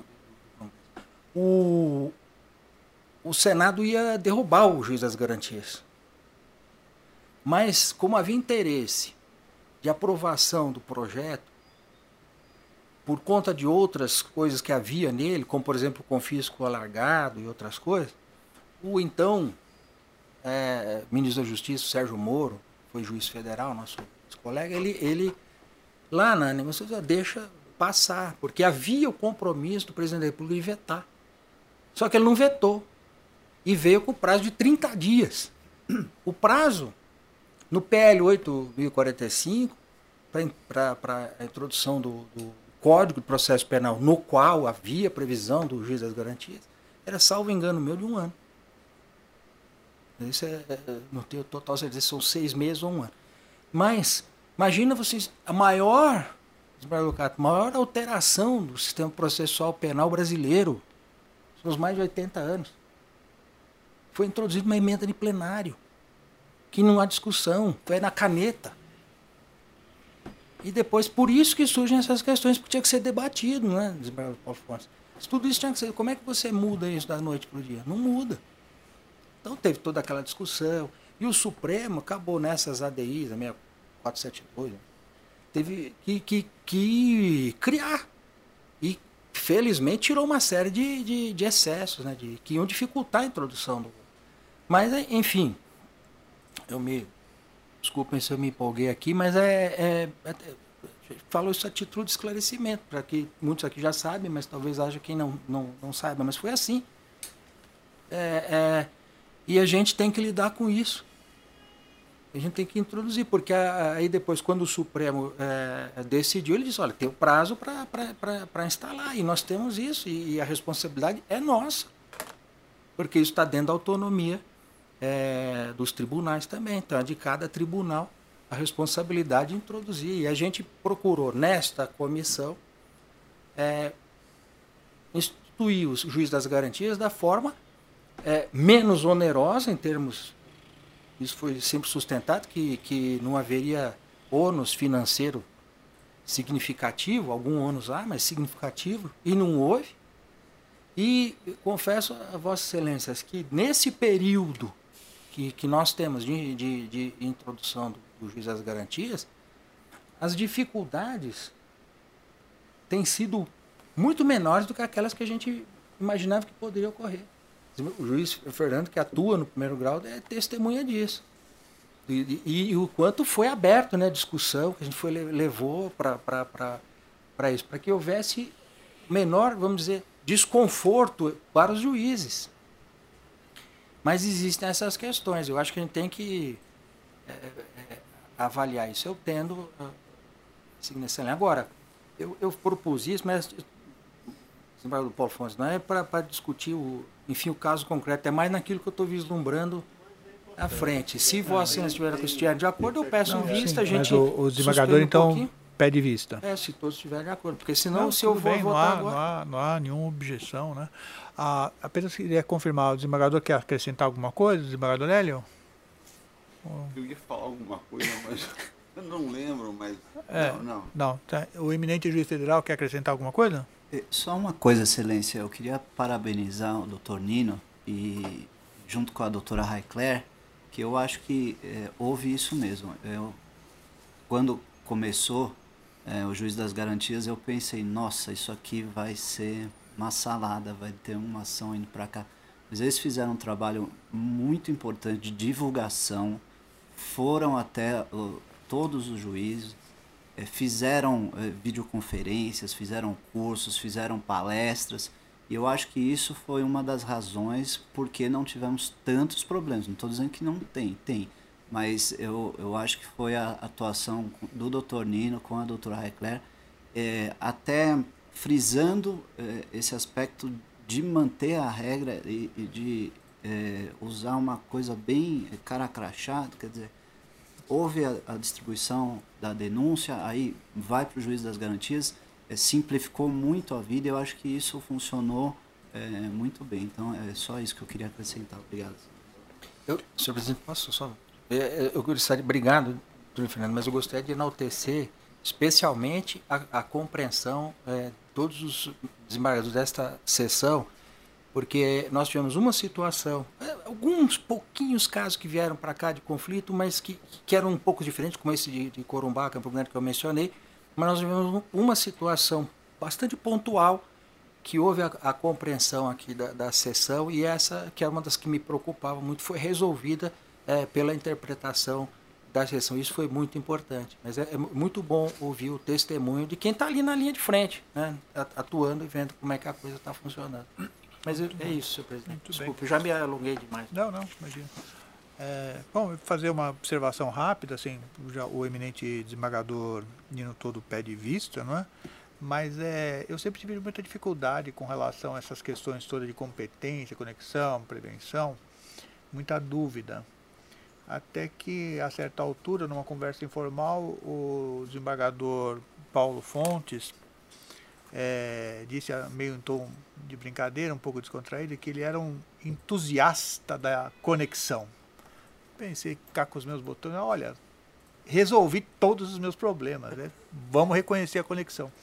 o, o Senado ia derrubar o juiz das garantias. Mas, como havia interesse de aprovação do projeto, por conta de outras coisas que havia nele, como, por exemplo, o confisco alargado e outras coisas, o então é, ministro da Justiça, Sérgio Moro, foi juiz federal, nosso colega, ele, ele lá na negociação deixa passar, porque havia o compromisso do presidente da República de vetar. Só que ele não vetou. E veio com o prazo de trinta dias. O prazo, no P L oito mil e quarenta e cinco, para a introdução do, do Código de Processo Penal, no qual havia previsão do juiz das garantias, era, salvo engano meu, de um ano. Isso é, é, não tenho total certeza, são seis meses ou um ano. Mas, imagina vocês, a maior, a maior alteração do sistema processual penal brasileiro, nos mais de oitenta anos, foi introduzida uma emenda de plenário, que não há discussão, foi na caneta. E depois, por isso que surgem essas questões, porque tinha que ser debatido, né, desembargador Paulo Fontes? Tudo isso tinha que ser, como é que você muda isso da noite para o dia? Não muda. Então teve toda aquela discussão, e o Supremo acabou nessas A D Is, a sessenta e quatro setenta e dois, né? Teve que, que, que criar. E, felizmente, tirou uma série de, de, de excessos, né, de, que iam dificultar a introdução do... Mas, enfim, eu me... Desculpem se eu me empolguei aqui, mas é, é, é falo isso a título de esclarecimento, para que muitos aqui já sabem, mas talvez haja quem não, não, não saiba, mas foi assim. É, é, e a gente tem que lidar com isso. A gente tem que introduzir, porque aí depois, quando o Supremo é, decidiu, ele disse, olha, tem o prazo para instalar, e nós temos isso, e, e a responsabilidade é nossa, porque isso está dentro da autonomia É, dos tribunais também. Então, é de cada tribunal a responsabilidade de introduzir. E a gente procurou, nesta comissão, é, instituir o juiz das garantias da forma é, menos onerosa em termos... Isso foi sempre sustentado, que, que não haveria ônus financeiro significativo, algum ônus há, mas significativo, e não houve. E confesso a Vossa Excelências que nesse período Que, que nós temos de, de, de introdução do, do juiz das garantias, as dificuldades têm sido muito menores do que aquelas que a gente imaginava que poderia ocorrer. O juiz Fernando, que atua no primeiro grau, é testemunha disso. E, e, e o quanto foi aberto, né, a discussão que a gente foi, levou para isso, para que houvesse menor, vamos dizer, desconforto para os juízes. Mas existem essas questões. Eu acho que a gente tem que é, é, avaliar isso. Eu tendo assim, nessa linha. Agora, eu, eu propus isso, mas do Paulo Fontes, não é para discutir o, enfim, o caso concreto, é mais naquilo que eu estou vislumbrando à frente. Se Vossa Excelência estiver de acordo, eu peço não, vista, sim, a gente. Mas o, o desembargador, então, um pede vista. É, se todos estiverem de acordo. Porque senão, não, se eu vou bem, votar não há, agora. Não há, não há nenhuma objeção, né? Ah, apenas queria confirmar, o desembargador quer acrescentar alguma coisa, desembargador Hélio? Eu ia falar alguma coisa, mas eu não lembro, mas é, não, não. Não, tá. O eminente juiz federal quer acrescentar alguma coisa? Só uma coisa, Excelência, eu queria parabenizar o doutor Nino e junto com a doutora Raicler, que eu acho que é, houve isso mesmo. Eu, quando começou é, o juiz das garantias, eu pensei, nossa, isso aqui vai ser uma salada, vai ter uma ação indo para cá. Mas eles fizeram um trabalho muito importante de divulgação, foram até uh, todos os juízes, eh, fizeram eh, videoconferências, fizeram cursos, fizeram palestras, e eu acho que isso foi uma das razões porque não tivemos tantos problemas. Não estou dizendo que não tem, tem, mas eu, eu acho que foi a atuação do doutor Nino com a doutora Raicler, eh, até frisando eh, esse aspecto de manter a regra e, e de eh, usar uma coisa bem cara crachá, quer dizer, houve a, a distribuição da denúncia, aí vai para o juiz das garantias, eh, simplificou muito a vida, eu acho que isso funcionou eh, muito bem. Então é só isso que eu queria acrescentar. Obrigado. Eu, senhor presidente, posso só... Eu, eu gostaria, obrigado, doutor Fernando, mas eu gostaria de enaltecer especialmente a, a compreensão é, de todos os desembargadores desta sessão, porque nós tivemos uma situação, alguns pouquinhos casos que vieram para cá de conflito, mas que, que eram um pouco diferentes, como esse de, de Corumbá, Campo Grande que eu mencionei, mas nós tivemos uma situação bastante pontual que houve a, a compreensão aqui da, da sessão, e essa, que é uma das que me preocupava muito, foi resolvida é, pela interpretação da sessão. Isso foi muito importante. Mas é, é muito bom ouvir o testemunho de quem está ali na linha de frente, né, atuando e vendo como é que a coisa está funcionando. Mas é, é isso, senhor presidente. Muito Desculpe, bem. eu já me alonguei demais. Não, não, imagina. É, bom, fazer uma observação rápida, assim, já o eminente desembargador Nino todo pede vista, não é? mas é, eu sempre tive muita dificuldade com relação a essas questões todas de competência, conexão, prevenção, muita dúvida. Até que, a certa altura, numa conversa informal, o desembargador Paulo Fontes é, disse, meio em tom de brincadeira, um pouco descontraído, que ele era um entusiasta da conexão. Pensei, cá com os meus botões, olha, resolvi todos os meus problemas, né? Vamos reconhecer a conexão.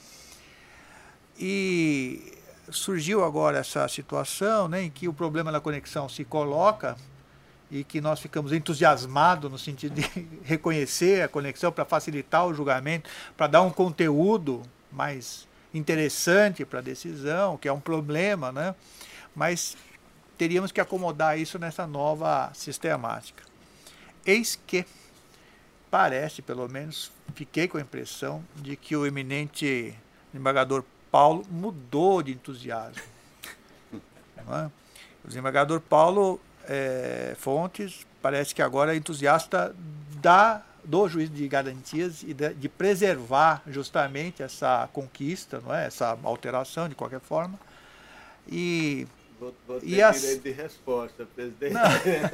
E surgiu agora essa situação, né, em que o problema da conexão se coloca e que nós ficamos entusiasmados no sentido de reconhecer a conexão para facilitar o julgamento, para dar um conteúdo mais interessante para a decisão, que é um problema, né? Mas teríamos que acomodar isso nessa nova sistemática. Eis que parece, pelo menos, fiquei com a impressão de que o eminente desembargador Paulo mudou de entusiasmo. Não é? O desembargador Paulo é, Fontes parece que agora é entusiasta da, do juiz de garantias e de, de preservar justamente essa conquista, não é? Essa alteração, de qualquer forma. E, vou, vou ter e as... direito de resposta, presidente. Não,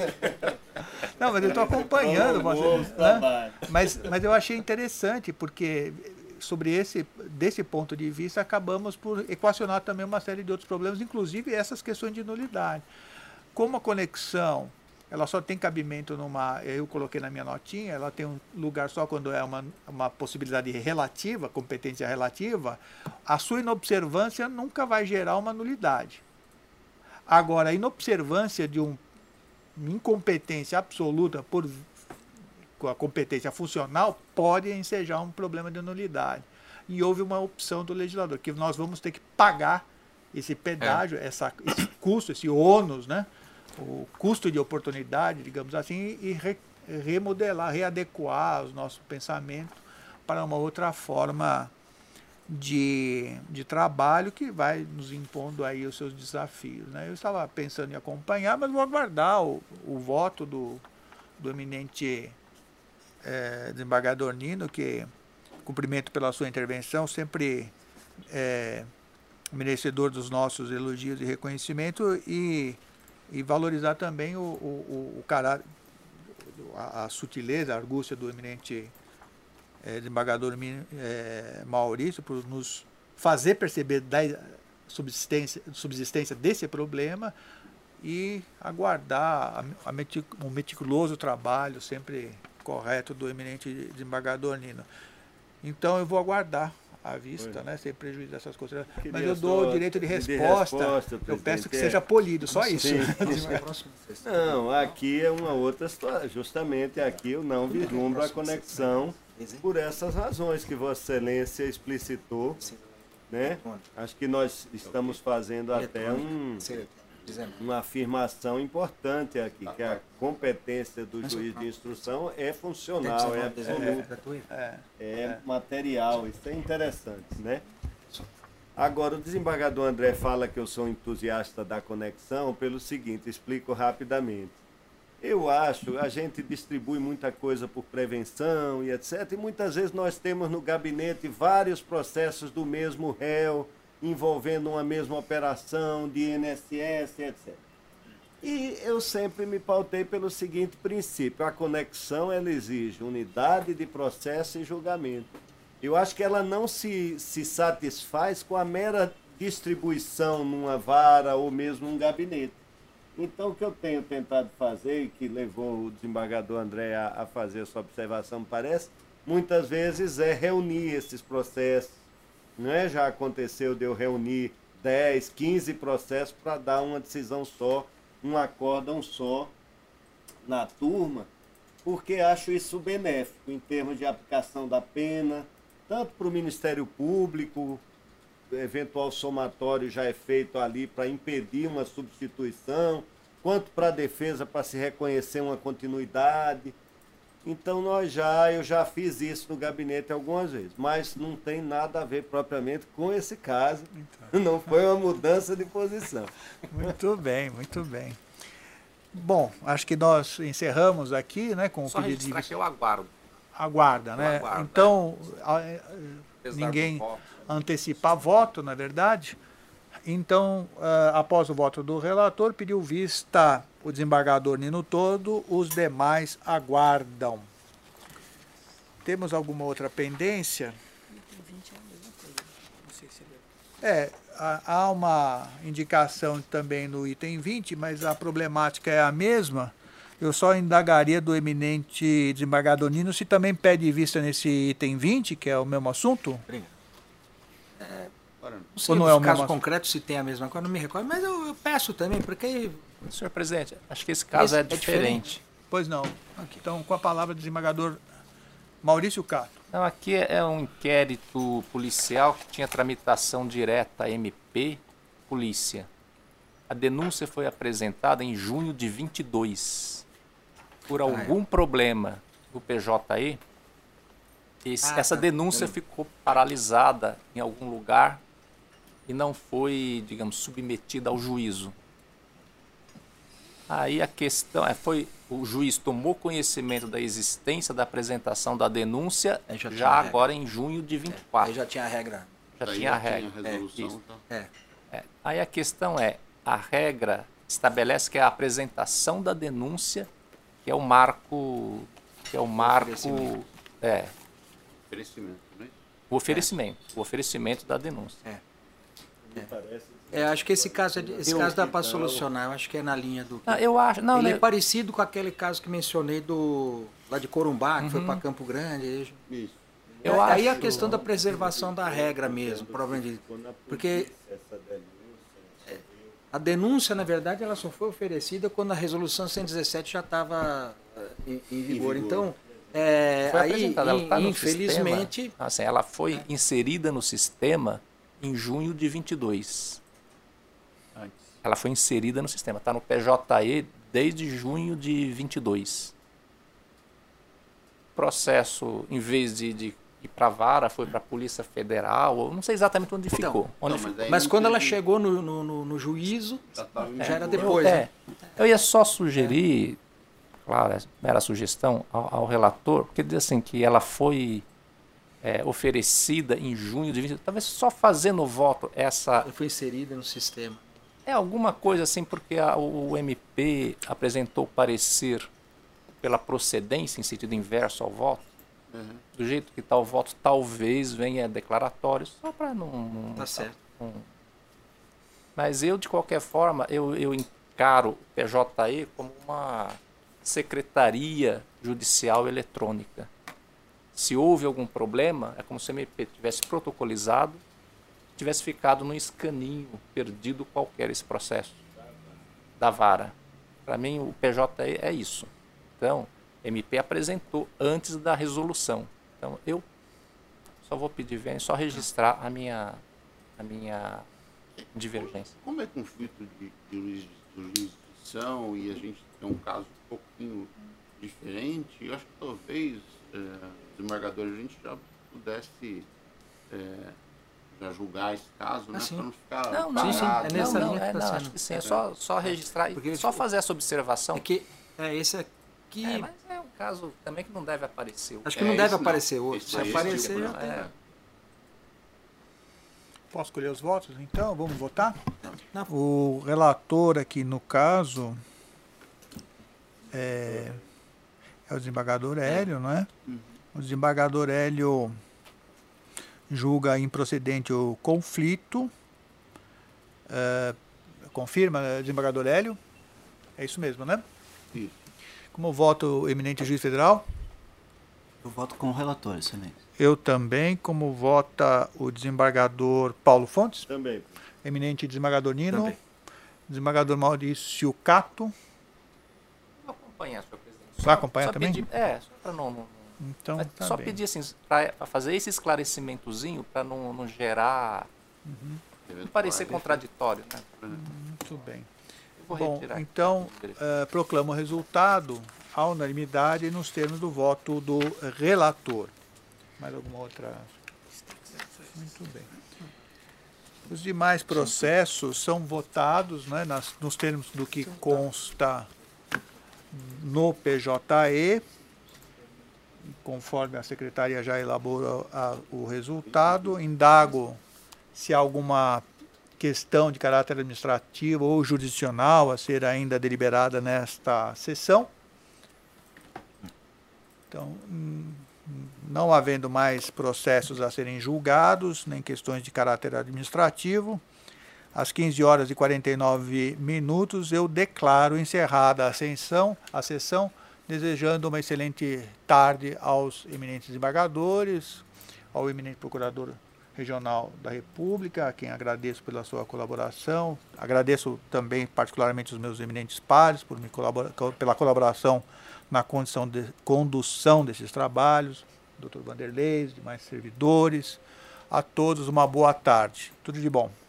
Não mas eu estou acompanhando. Você, né? mas, mas eu achei interessante, porque sobre esse desse ponto de vista acabamos por equacionar também uma série de outros problemas, inclusive essas questões de nulidade. Como a conexão ela só tem cabimento numa, eu coloquei na minha notinha, ela tem um lugar só quando é uma, uma possibilidade relativa, competência relativa, a sua inobservância nunca vai gerar uma nulidade. Agora, a inobservância de uma incompetência absoluta por com a competência funcional pode ensejar um problema de nulidade. E houve uma opção do legislador, que nós vamos ter que pagar esse pedágio, é. essa, esse custo, esse ônus, né? O custo de oportunidade, digamos assim, e re, remodelar, readequar os nossos pensamentos para uma outra forma de, de trabalho que vai nos impondo aí os seus desafios, né? Eu estava pensando em acompanhar, mas vou aguardar o, o voto do, do eminente é, desembargador Nino, que cumprimento pela sua intervenção, sempre é, merecedor dos nossos elogios e reconhecimento, e, e valorizar também o, o, o caráter, a, a sutileza, a argúcia do eminente é, desembargador é, Maurício, por nos fazer perceber da subsistência, subsistência desse problema e aguardar a, a metic, um meticuloso trabalho sempre correto do eminente desembargador Nino. Então eu vou aguardar à vista, né, sem prejuízo dessas coisas. Queria Mas eu dou o direito de resposta, de resposta eu peço que é. seja polido, só isso. Não, aqui é uma outra situação. Justamente aqui eu não vislumbro a conexão por essas razões que Vossa Excelência explicitou, né? Acho que nós estamos fazendo até um, uma afirmação importante aqui, que a competência do juiz de instrução é funcional, é absoluta, é material, isso é interessante, né? Agora, o desembargador André fala que eu sou entusiasta da conexão pelo seguinte, explico rapidamente. Eu acho, a gente distribui muita coisa por prevenção e etcétera. E muitas vezes nós temos no gabinete vários processos do mesmo réu, envolvendo uma mesma operação de I N S S, etcétera. E eu sempre me pautei pelo seguinte princípio, a conexão ela exige unidade de processo e julgamento. Eu acho que ela não se, se satisfaz com a mera distribuição numa vara ou mesmo num gabinete. Então, o que eu tenho tentado fazer, e que levou o desembargador André a, a fazer essa observação, me parece, muitas vezes é reunir esses processos. Não é? Já aconteceu de eu reunir dez, quinze processos para dar uma decisão só, um acórdão só na turma, porque acho isso benéfico em termos de aplicação da pena, tanto para o Ministério Público, eventual somatório já é feito ali para impedir uma substituição, quanto para a defesa para se reconhecer uma continuidade. Então nós já, eu já fiz isso no gabinete algumas vezes, mas não tem nada a ver propriamente com esse caso, então. Não foi uma mudança de posição. Muito bem, muito bem. Bom, acho que nós encerramos aqui, né, com Só o pedido de... que eu aguardo aguarda, né? Aguarda. Então, a- a- Apesar ninguém do voto. antecipar voto, na verdade. Então, ah, após o voto do relator, pediu vista o desembargador Nino Todo, os demais aguardam. Temos alguma outra pendência? vinte é a mesma coisa. Não sei se ele É, há há uma indicação também no item vinte, mas a problemática é a mesma. Eu só indagaria do eminente desembargador Nino se também pede vista nesse item vinte, que é o mesmo assunto. Agora, Não sei Ou não os é o casos mesmo- concretos se tem a mesma coisa, não me recordo, mas eu, eu peço também, porque Senhor presidente, acho que esse caso Esse é é diferente. Pois não. Então, com a palavra, desembargador Maurício Cato. Não, aqui é um inquérito policial que tinha tramitação direta M P, polícia. A denúncia foi apresentada em junho de vinte e dois. Por algum problema do P J E, esse- Ah, essa tá. denúncia ficou paralisada em algum lugar e não foi, digamos, submetida ao juízo. Aí a questão é, foi, o juiz tomou conhecimento da existência da apresentação da denúncia Aí já já, tinha a regra. agora em junho de vinte e aí quatro. já tinha a regra. Já daí tinha a já tem regra. a resolução, isso. tá? É. É. Aí a questão é, a regra estabelece que é a apresentação da denúncia que é o marco, que é o marco, oferecimento. é, Oferecimento, né? o oferecimento, o oferecimento da denúncia. É, acho que esse caso, é de- esse caso dá para solucionar, eu acho que é na linha do... Ah, eu acho, não, Ele né, é parecido com aquele caso que mencionei do lá de Corumbá, que foi para Campo Grande. Isso. eu Aí acho, a questão da preservação da regra mesmo, provavelmente. Porque a denúncia, na verdade, ela só foi oferecida quando a resolução cento e dezessete já estava em, em vigor. Então, é, foi aí, apresentada, ela tá no infelizmente, sistema, assim, ela foi inserida no sistema em junho de vinte e dois. Ela foi inserida no sistema, está no P J E desde junho de vinte e dois. O processo, em vez de, de ir para a vara, foi para a Polícia Federal, ou não sei exatamente onde Então, ficou. Onde Não, ficou. mas aí mas não quando ela teve- chegou no, no, no- no juízo, Já, tava em já era vigor. depois. Eu, né? é, eu ia só sugerir, claro, é mera sugestão ao, ao relator, porque diz assim que ela foi é, oferecida em junho de vinte, talvez só fazendo o voto essa Ela foi inserida no sistema. é alguma coisa assim, porque a- o M P apresentou parecer pela procedência em sentido inverso ao voto. Uhum. Do jeito que está o voto, talvez venha declaratório, só para não, não- Tá certo. não- Mas eu, de qualquer forma, eu, eu encaro o P J E como uma secretaria judicial eletrônica. Se houve algum problema, é como se o M P tivesse protocolizado, tivesse ficado no escaninho, perdido qualquer esse processo da vara. Para mim, o P J E é isso. Então, M P apresentou antes da resolução. Então, eu só vou pedir, vem só registrar a minha, a minha divergência. Como é conflito de, de juris- jurisdição e a gente tem um caso um pouquinho diferente, eu acho que talvez, é, desembargador, a gente já pudesse é, já julgar esse caso, né? Ah, sim. Para não ficar Não, não, sim, parado, é né? nessa não, linha não, que é, tá não, sendo. acho que sim, é só, só registrar, e Porque- só fazer essa observação. É que é, esse aqui, É, mas é um caso também que não deve aparecer. acho que é, não deve esse não. aparecer outro. Esse Se aí, esse aparecer, tipo, já não. tem. É, Posso escolher os votos? Então, vamos votar? Não. O relator aqui, no caso, é, é o desembargador Hélio, não é? O desembargador Hélio julga improcedente o conflito. É, confirma, desembargador Hélio? É isso mesmo, né? Isso. Como vota o eminente juiz federal? Eu voto com o relator, excelente. Eu também. Como vota o desembargador Paulo Fontes? Também. Eminente desembargador Nino? Também. Desembargador Maurício Cato? vou acompanhar, senhor presidente. Vai acompanhar só também? Pedir, é, só para não, não Então, mas tá só bem. pedir assim, para fazer esse esclarecimentozinho, para não, não gerar, não parecer contraditório, né? Muito bem. Eu vou Bom, retirar. então, eh, proclamo o resultado à unanimidade nos termos do voto do relator. Mais alguma outra? Muito bem. Os demais processos são votados, né, nas, nos termos do que consta no P J E conforme a secretaria já elaborou a, o resultado, indago se há alguma questão de caráter administrativo ou jurisdicional a ser ainda deliberada nesta sessão. Então, não havendo mais processos a serem julgados, nem questões de caráter administrativo, às quinze horas e quarenta e nove minutos, eu declaro encerrada a sessão, a sessão, desejando uma excelente tarde aos eminentes desembargadores, ao eminente procurador regional da República, a quem agradeço pela sua colaboração. Agradeço também particularmente os meus eminentes pares por me colabora, pela colaboração na condição de condução desses trabalhos, doutor Vanderlei, demais servidores. A todos uma boa tarde. Tudo de bom.